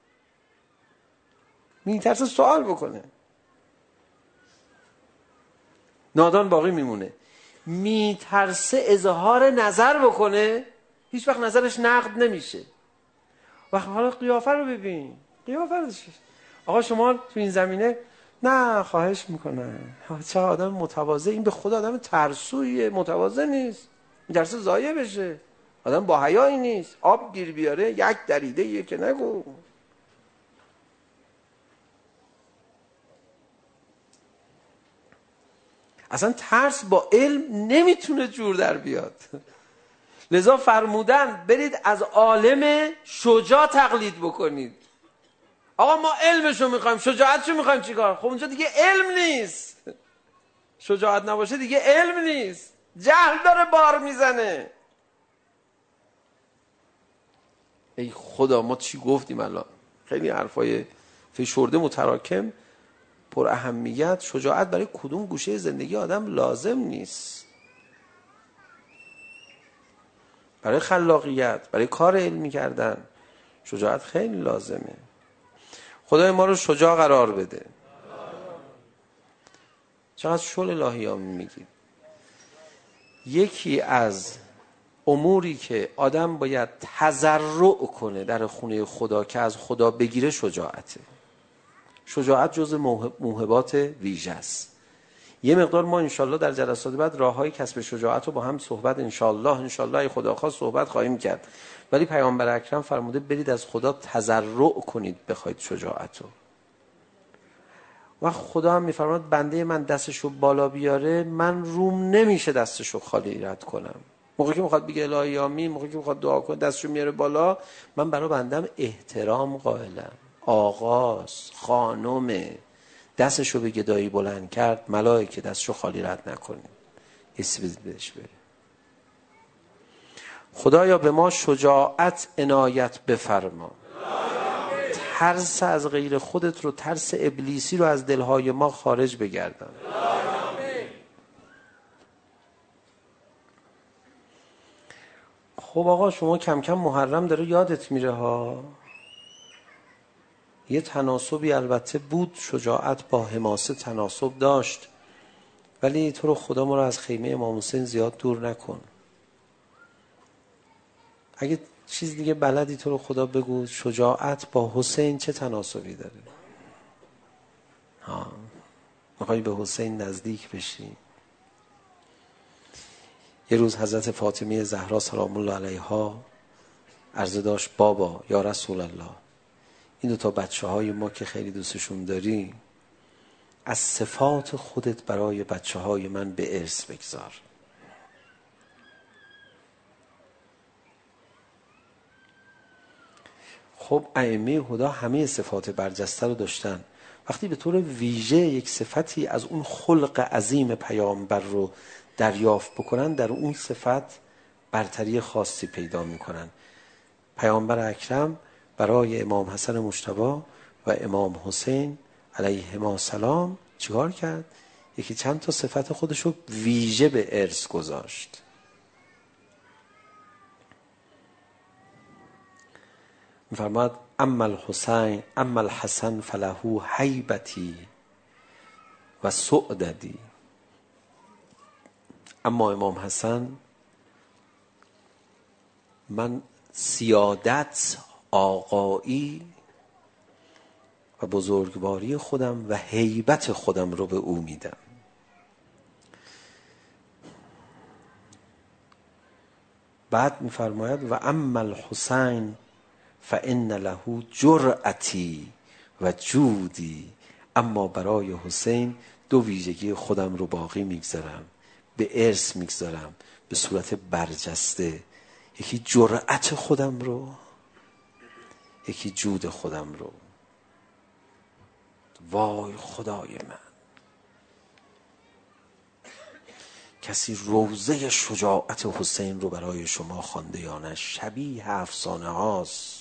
نادان باقی میمونه. میترسه اظهار نظر بکنه، هیچ وقت نظرش نقد نمیشه. و حالا قیافه رو ببین، قیافه رو آقا شما تو این زمینه، نه خواهش میکنم، چه آدم متواضع. این به خود آدم ترسویه، متواضع نیست، میترسه ضایع بشه، آدم با حیایی نیست. آب گیر بیاره یک دریده یه که نگو. اصلا ترس با علم نمیتونه جور در بیاد. لذا فرمودن برید از عالم شجاع تقلید بکنید. آقا ما علمشو میخوایم، شجاعتشو میخوایم چیکار؟ خب اونجا دیگه علم نیست. شجاعت نباشه دیگه علم نیست، جهل داره بار میزنه. ای خدا ما چی گفتیم الان؟ خیلی حرفای فشرده متراکم پر اهمیت. شجاعت برای کدوم گوشه زندگی آدم لازم نیست. برای خلاقیت، برای کار علمی کردن شجاعت خیلی لازمه. خدای ما رو شجاع قرار بده. چقدر شل الهیامی میگید. یکی از اموری که آدم باید تضرع کنه در خونه خدا که از خدا بگیره شجاعته. شجاعت جز موهبات ویژه است. یه مقدار ما انشالله در جلسات بعد راههای کسب شجاعت رو با هم صحبت انشالله ای خدا خواست صحبت خواهیم کرد. ولی پیامبر اکرم فرموده برید از خدا تضرع کنید بخواید شجاعت رو. و خدا هم میفرماد بنده من دستشو بالا بیاره من روم نمیشه دستشو خالی رد کنم. موقعی که میخواد بگه الهی آمین، موقعی که میخواد دعا کنه دستشو میاره بالا، من برای بندم احترام قائلم. آقاست، خانومه، دستشو به گدایی بلند کرد، ملائکه دستشو خالی رد نکنید، حسی بهش بره. خدایا به ما شجاعت عنایت بفرما. ترس از غیر خودت رو، ترس ابلیسی رو از دلهای ما خارج بگردان. خب آقا شما کم کم محرم داره یادت میره ها. یه تناسبی البته بود، شجاعت با حماسه تناسب داشت، ولی تو رو خدا ما رو از خیمه امام حسین زیاد دور نکن. اگه چیز دیگه بلدی تو رو خدا بگو شجاعت با حسین چه تناسبی داره. میخوای به حسین نزدیک بشی. یه روز حضرت فاطمه زهرا سلام الله علیها عرضه داشت بابا یا رسول الله این دو تا بچه های ما که خیلی دوستشون داری از صفات خودت برای بچه های من به ارث بگذار. خب ائمه هدی همه صفات برجسته رو داشتن. وقتی به طور ویژه یک صفتی از اون خلق عظیم پیامبر رو دریافت بکنن در اون صفت برتری خاصی پیدا میکنن. پیامبر اکرم برای امام حسن مجتبی و امام حسین علیهما السلام چیکار کرد؟ یکی چند تا صفت خودش رو ویژه به ارث گذاشت. می‌فرماد اما الحسین اما الحسن فله هیبتی و سعددی. اما امام حسن من سیادت، آقایی و بزرگواری خودم و هیبت خودم رو به او میدم. بعد میفرماید و اما الحسین فان له جرأتی و جودی. اما برای حسین دو ویژگی خودم رو باقی میگذارم، به ارث میگذارم به صورت برجسته. یکی جرأت خودم رو، یکی جود خودم رو. وای خدای من، کسی روضه شجاعت حسین رو برای شما خوانده یا نه؟ شبیه افسانه هاست.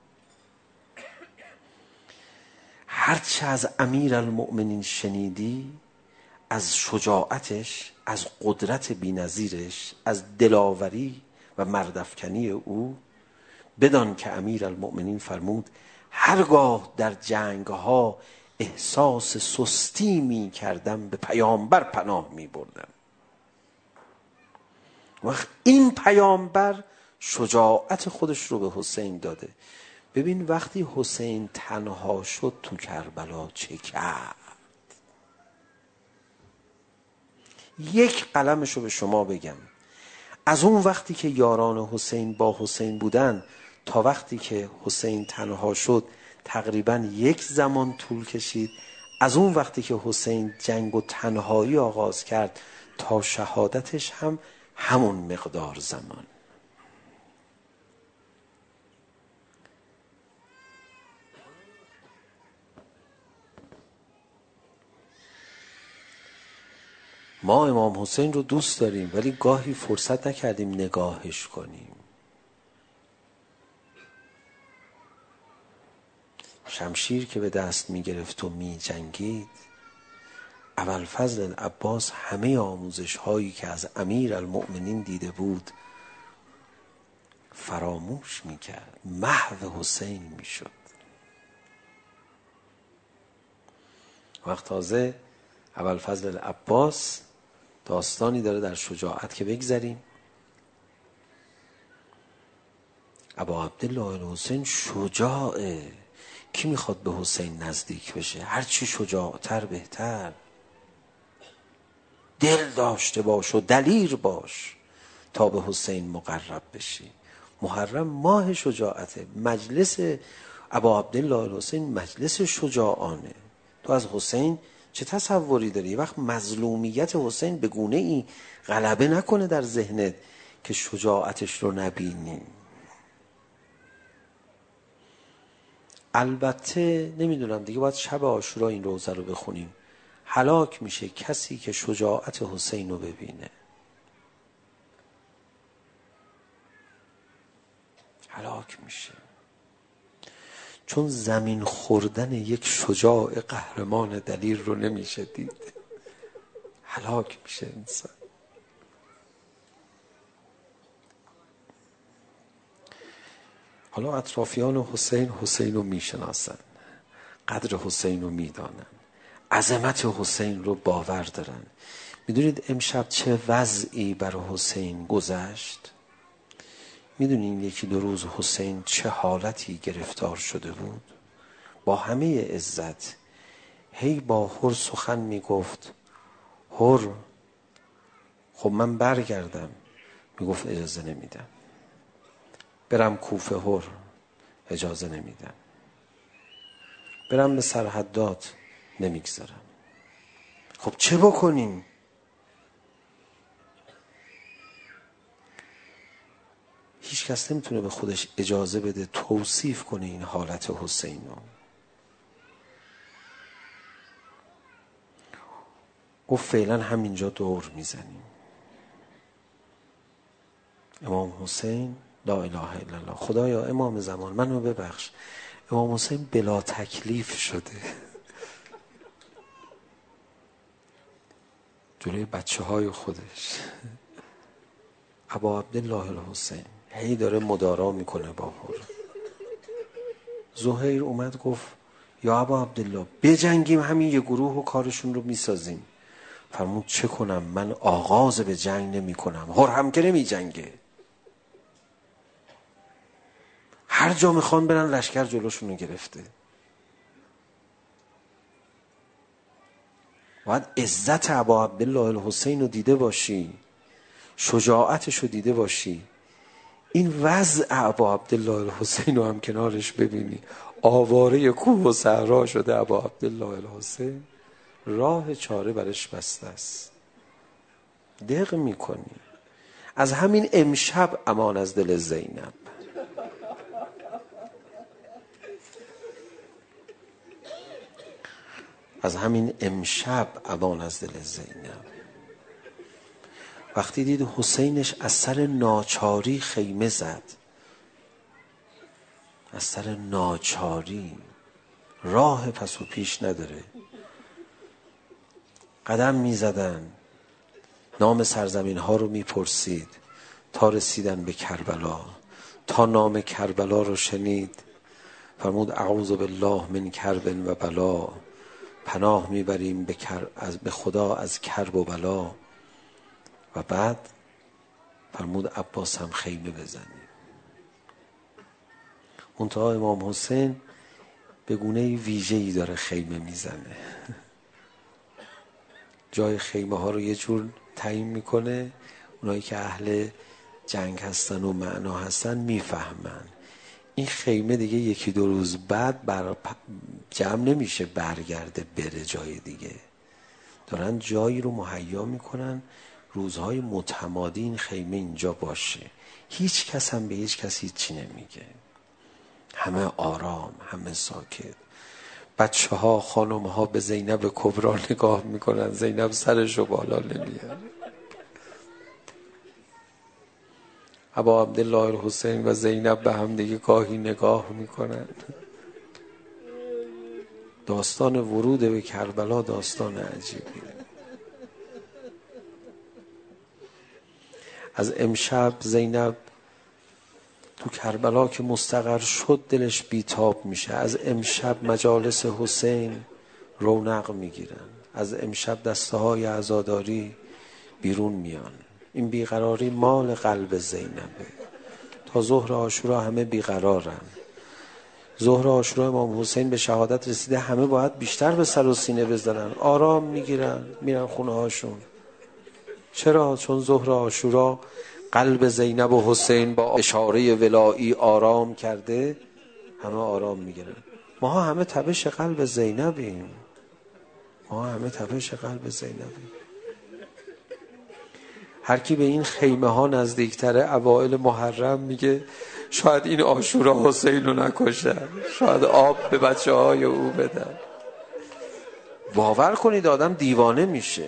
هرچه از امیر المؤمنین شنیدی، از شجاعتش، از قدرت بی‌نظیرش، از دلاوری و مردافکنی او، بدان که امیر المؤمنین فرمود هرگاه در جنگ ها احساس سستی می کردم به پیامبر پناه می بردم. وقت این پیامبر شجاعت خودش رو به حسین داده. ببین وقتی حسین تنها شد تو کربلا چه کرد. یک قلمش رو به شما بگم، از اون وقتی که یاران حسین با حسین بودن تا وقتی که حسین تنها شد تقریبا یک زمان طول کشید. از اون وقتی که حسین جنگ و تنهایی آغاز کرد تا شهادتش هم همون مقدار زمان. ما امام حسین رو دوست داریم ولی گاهی فرصت نکردیم نگاهش کنیم. شمشیر که به دست می گرفت و می جنگید، ابوالفضل عباس همه آموزش هایی که از امیر المؤمنین دیده بود فراموش میکرد، محو حسین میشد. وقت تازه ابوالفضل عباس داستانی داره در شجاعت که بگذریم. ابا عبدالله الحسین شجاعه. کی میخواد به حسین نزدیک بشه؟ هرچی شجاعتر بهتر. دل داشته باش و دلیر باش تا به حسین مقرب بشی. محرم ماه شجاعته. مجلس ابا عبدالله الحسین مجلس شجاعانه. تو از حسین چه تصوری داری؟ یه وقت مظلومیت حسین به گونه ای غلبه نکنه در ذهنت که شجاعتش رو نبینی. البته نمیدونم دیگه، باید شب عاشورا این روزه رو بخونیم. هلاک میشه کسی که شجاعت حسین رو ببینه. هلاک میشه. چون زمین خوردن یک شجاع قهرمان دلیر رو نمیشه دید. هلاک میشه انسان. حالا اطرافیان حسین رو میشناسن، قدر حسین رو میدانن، عظمت حسین رو باور دارن. میدونید امشب چه وضعی برای حسین گذشت؟ میدونین یکی دو روز حسین چه حالتی گرفتار شده بود؟ با همه عزت هی با هر سخن میگفت. هر خب من برگردم، میگفت اجازه نمیدم. برم کوفه، هر اجازه نمیدم. برم به سرحدات، نمیگذارم. خب چه بکنیم؟ هیچ کس نمیتونه به خودش اجازه بده توصیف کنه این حالت حسین رو. گفت فعلا همینجا دور میزنیم. امام حسین لا اله الا الله. خدایا امام زمان منو ببخش. امام حسین بلا تکلیف شده جلوی بچه های خودش. ابا عبدالله الحسین هی داره مدارا میکنه با هر. زهیر اومد گفت یا ابا عبدالله بجنگیم، همین یه گروه و کارشون رو میسازیم. فرمود چه کنم؟ من آغاز به جنگ نمی کنم. هر هم که نمی جنگه. هر جا میخوان برن لشکر جلوشون رو گرفته. باید عزت ابا عبدالله الحسین رو دیده باشی، شجاعتش رو دیده باشی. این وضع ابا عبدالله الحسین رو هم کنارش ببینی. آواره کوه و صحرا شده ابا عبدالله الحسین. راه چاره برش بسته است. دق میکنی. از همین امشب امان از دل زینب. از همین امشب امان از دل زینب. وقتی دید حسینش از سر ناچاری خیمه زد، از سر ناچاری، راه پس و پیش نداره، قدم می زدن، نام سرزمین ها رو می پرسید تا رسیدن به کربلا. تا نام کربلا رو شنید فرمود اعوذ بالله من کرب و بلا. پناه میبریم به خدا از کرب و بلا. و بعد فرمود عباس هم خیمه بزنیم. منتها امام حسین به گونه ویژه‌ای داره خیمه میزنه. جای خیمه ها رو یه جور تعیین میکنه. اونایی که اهل جنگ هستن و معنا هستن میفهمن. این خیمه دیگه یکی دو روز بعد جمع نمیشه برگرده بره جای دیگه. دارن جایی رو مهیا میکنن روزهای متمادی این خیمه اینجا باشه. هیچ کس هم به هیچ کس هیچی نمیگه. همه آرام، همه ساکت. بچه ها، خانم ها به زینب کبرا نگاه میکنن. زینب سرشو بالا نمیاره. ابا عبدالله الحسین و زینب به هم دیگه گاهی نگاه میکنن. داستان ورود به کربلا داستان عجیبیه. از امشب زینب تو کربلا که مستقر شد دلش بیتاب میشه. از امشب مجالس حسین رونق میگیرن، از امشب دسته های عزاداری بیرون میان. این بیقراری مال قلب زینبه. تا ظهر عاشورا همه بیقرارن. ظهر عاشورا امام حسین به شهادت رسیده، همه باید بیشتر به سر و سینه بزنن، آرام میگیرن، میرن خونه هاشون. چرا؟ چون ظهر عاشورا قلب زینب و حسین با اشاره ولایی آرام کرده، همه آرام میگیرن. ما همه تبش قلب زینبیم، ما همه تبش قلب زینبیم. هر کی به این خیمه ها نزدیکتره اوائل محرم میگه شاید این عاشورا حسین رو نکشن، شاید آب به بچه های او بدن. باور کنید آدم دیوانه میشه.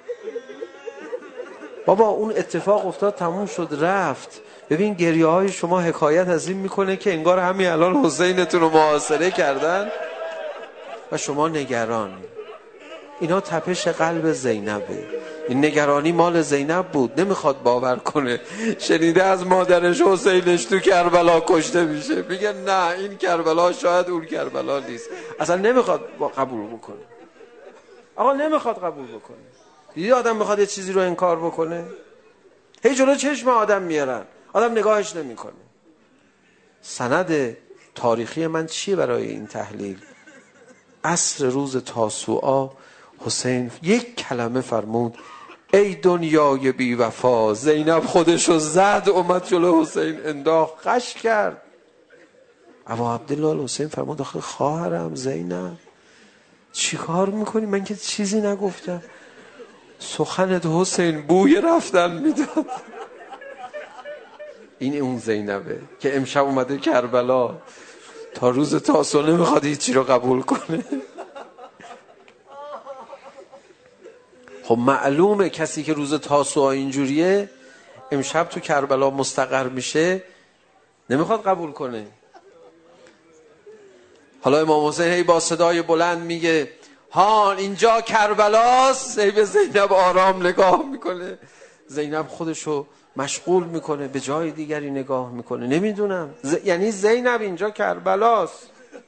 بابا اون اتفاق افتاد، تموم شد، رفت. ببین گریه های شما حکایت از این میکنه که انگار همین الان حسینتون رو محاصره کردن و شما نگران. اینا تپش قلب زینبه. این نگرانی مال زینب بود، نمیخواد باور کنه. شنیده از مادرش حسینش تو کربلا کشته میشه، میگه نه این کربلا شاید اون کربلا نیست. اصلا نمیخواد قبول بکنه. آقا نمیخواد قبول بکنه. دیدی آدم میخواد یه چیزی رو انکار بکنه، هی جلو چشم آدم میارن، آدم نگاهش نمیکنه. سند تاریخی من چیه برای این تحلیل؟ عصر روز تاسوعا حسین یک کلمه فرمود: ای دنیای بی وفا. زینب خودشو زد، اومد جلو حسین انداخت، خش کرد. ابا عبدالله حسین فرمود آخه خواهرم زینب چی کار میکنی؟ من که چیزی نگفتم. سخنت حسین بوی رفتن میداد. این اون زینبه که امشب اومده کربلا، تا روز تاسوعا نمیخواد هیچی رو قبول کنه. خب معلومه کسی که روز تاسوعا اینجوریه، امشب تو کربلا مستقر میشه، نمیخواد قبول کنه. حالا امام حسین هی با صدای بلند میگه هان اینجا کربلاست. هی به زینب آرام نگاه میکنه. زینب خودشو مشغول میکنه، به جای دیگری نگاه میکنه. نمیدونم یعنی زینب اینجا کربلاست.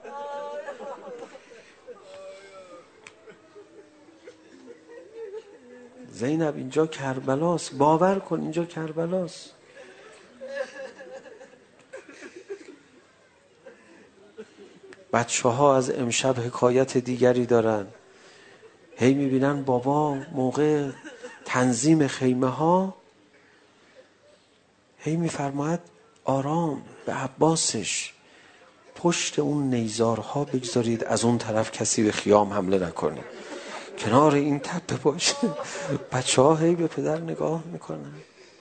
زینب اینجا کربلاست، باور کن اینجا کربلاست. بچه ها از امشب حکایت دیگری دارن. هی میبینن بابا موقع تنظیم خیمه ها هی میفرماید آرام به عباسش پشت اون نیزارها بگذارید، از اون طرف کسی به خیام حمله نکنه، کنار این تپه باشه. بچه ها هی به پدر نگاه میکنن.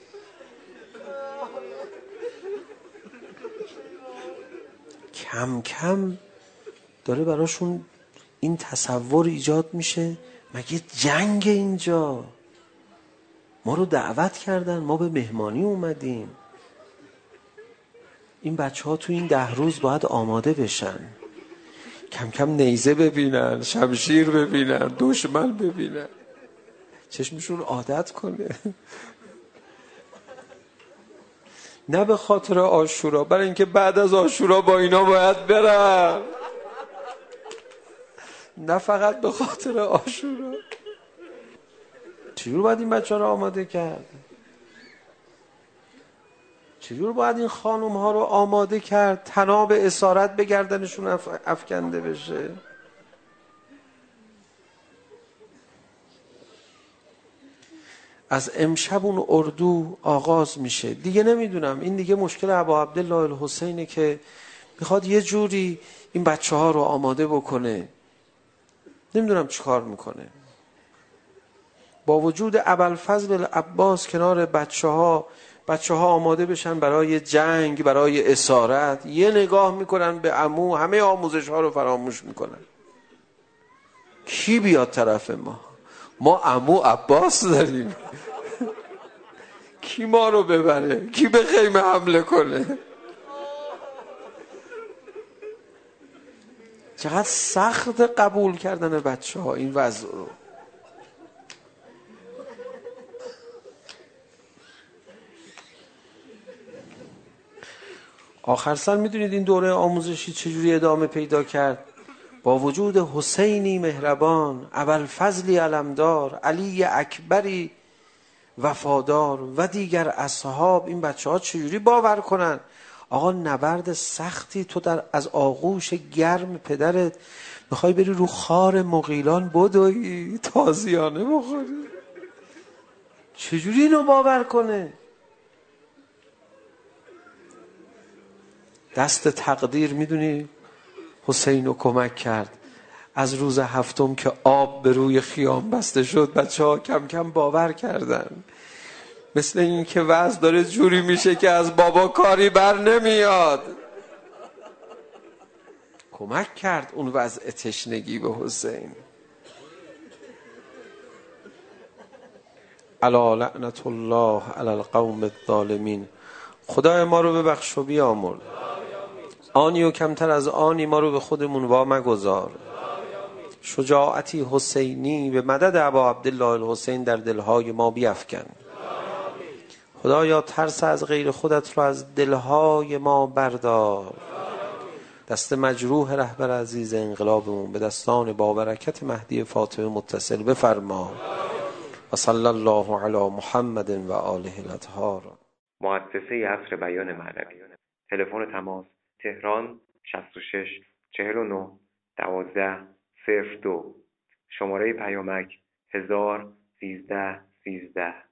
کم کم داره براشون این تصور ایجاد میشه مگه جنگ اینجا؟ ما رو دعوت کردن، ما به مهمانی اومدیم. این بچه ها تو این 10 روز باید آماده بشن، کم کم نیزه ببینن، شمشیر ببینن، دشمن ببینن، چشمشون عادت کنه. نه به خاطر عاشورا، برای اینکه بعد از عاشورا با اینا باید برن، نه فقط به خاطر عاشورا. چجور باید این بچه ها رو آماده کرد؟ چجور باید این خانم ها رو آماده کرد طناب اسارت به گردنشون افکنده بشه؟ از امشب اون اردو آغاز میشه. دیگه نمیدونم، این دیگه مشکل ابا عبدالله الحسینه که میخواد یه جوری این بچه ها رو آماده بکنه. نمیدونم چی کار میکنه. با وجود ابوالفضل عباس کنار بچه ها آماده بشن برای جنگ، برای اسارت، یه نگاه میکنن به عمو، همه آموزش ها رو فراموش میکنن. کی بیاد طرف ما عمو عباس داریم. کی ما رو ببره؟ کی به خیمه حمله کنه؟ چقدر سخت قبول کردن بچه ها این وضع رو. آخر سر میدونید این دوره آموزشی چجوری ادامه پیدا کرد؟ با وجود حسینی مهربان، ابوالفضلی علمدار، علی اکبری وفادار و دیگر اصحاب، این بچه ها چجوری باور کنن آقا نبرد سختی تو از آغوش گرم پدرت میخوای بری رو خار مغیلان بدوی تازیانه بخوری؟ چجوری اینو باور کنه؟ دست تقدیر میدونی حسین رو کمک کرد. از روز هفتم که آب به روی خیام بسته شد بچه ها کم کم باور کردن. مثل این که وضع داره جوری میشه که از بابا کاری بر نمیاد. کمک کرد اون وضع تشنگی به حسین. الا لعنت الله علی القوم الظالمین. خدای ما رو ببخش و بیامرز. آنی و کمتر از آنی ما رو به خودمون وا مگذار. شجاعتی حسینی به مدد ابا عبدالله الحسین در دلهای ما بیفکن. خدایا ترس از غیر خودت رو از دلهای ما بردار. دست مجروح رهبر عزیز انقلابمون به دستان بابرکت مهدی فاطمه متصل بفرما. و صلی الله علی محمد و آله الاطهار. مؤسسه عصر بیان معنوی. تلفن تماس تهران 66 49 12 02. شماره پیامک 1013 13.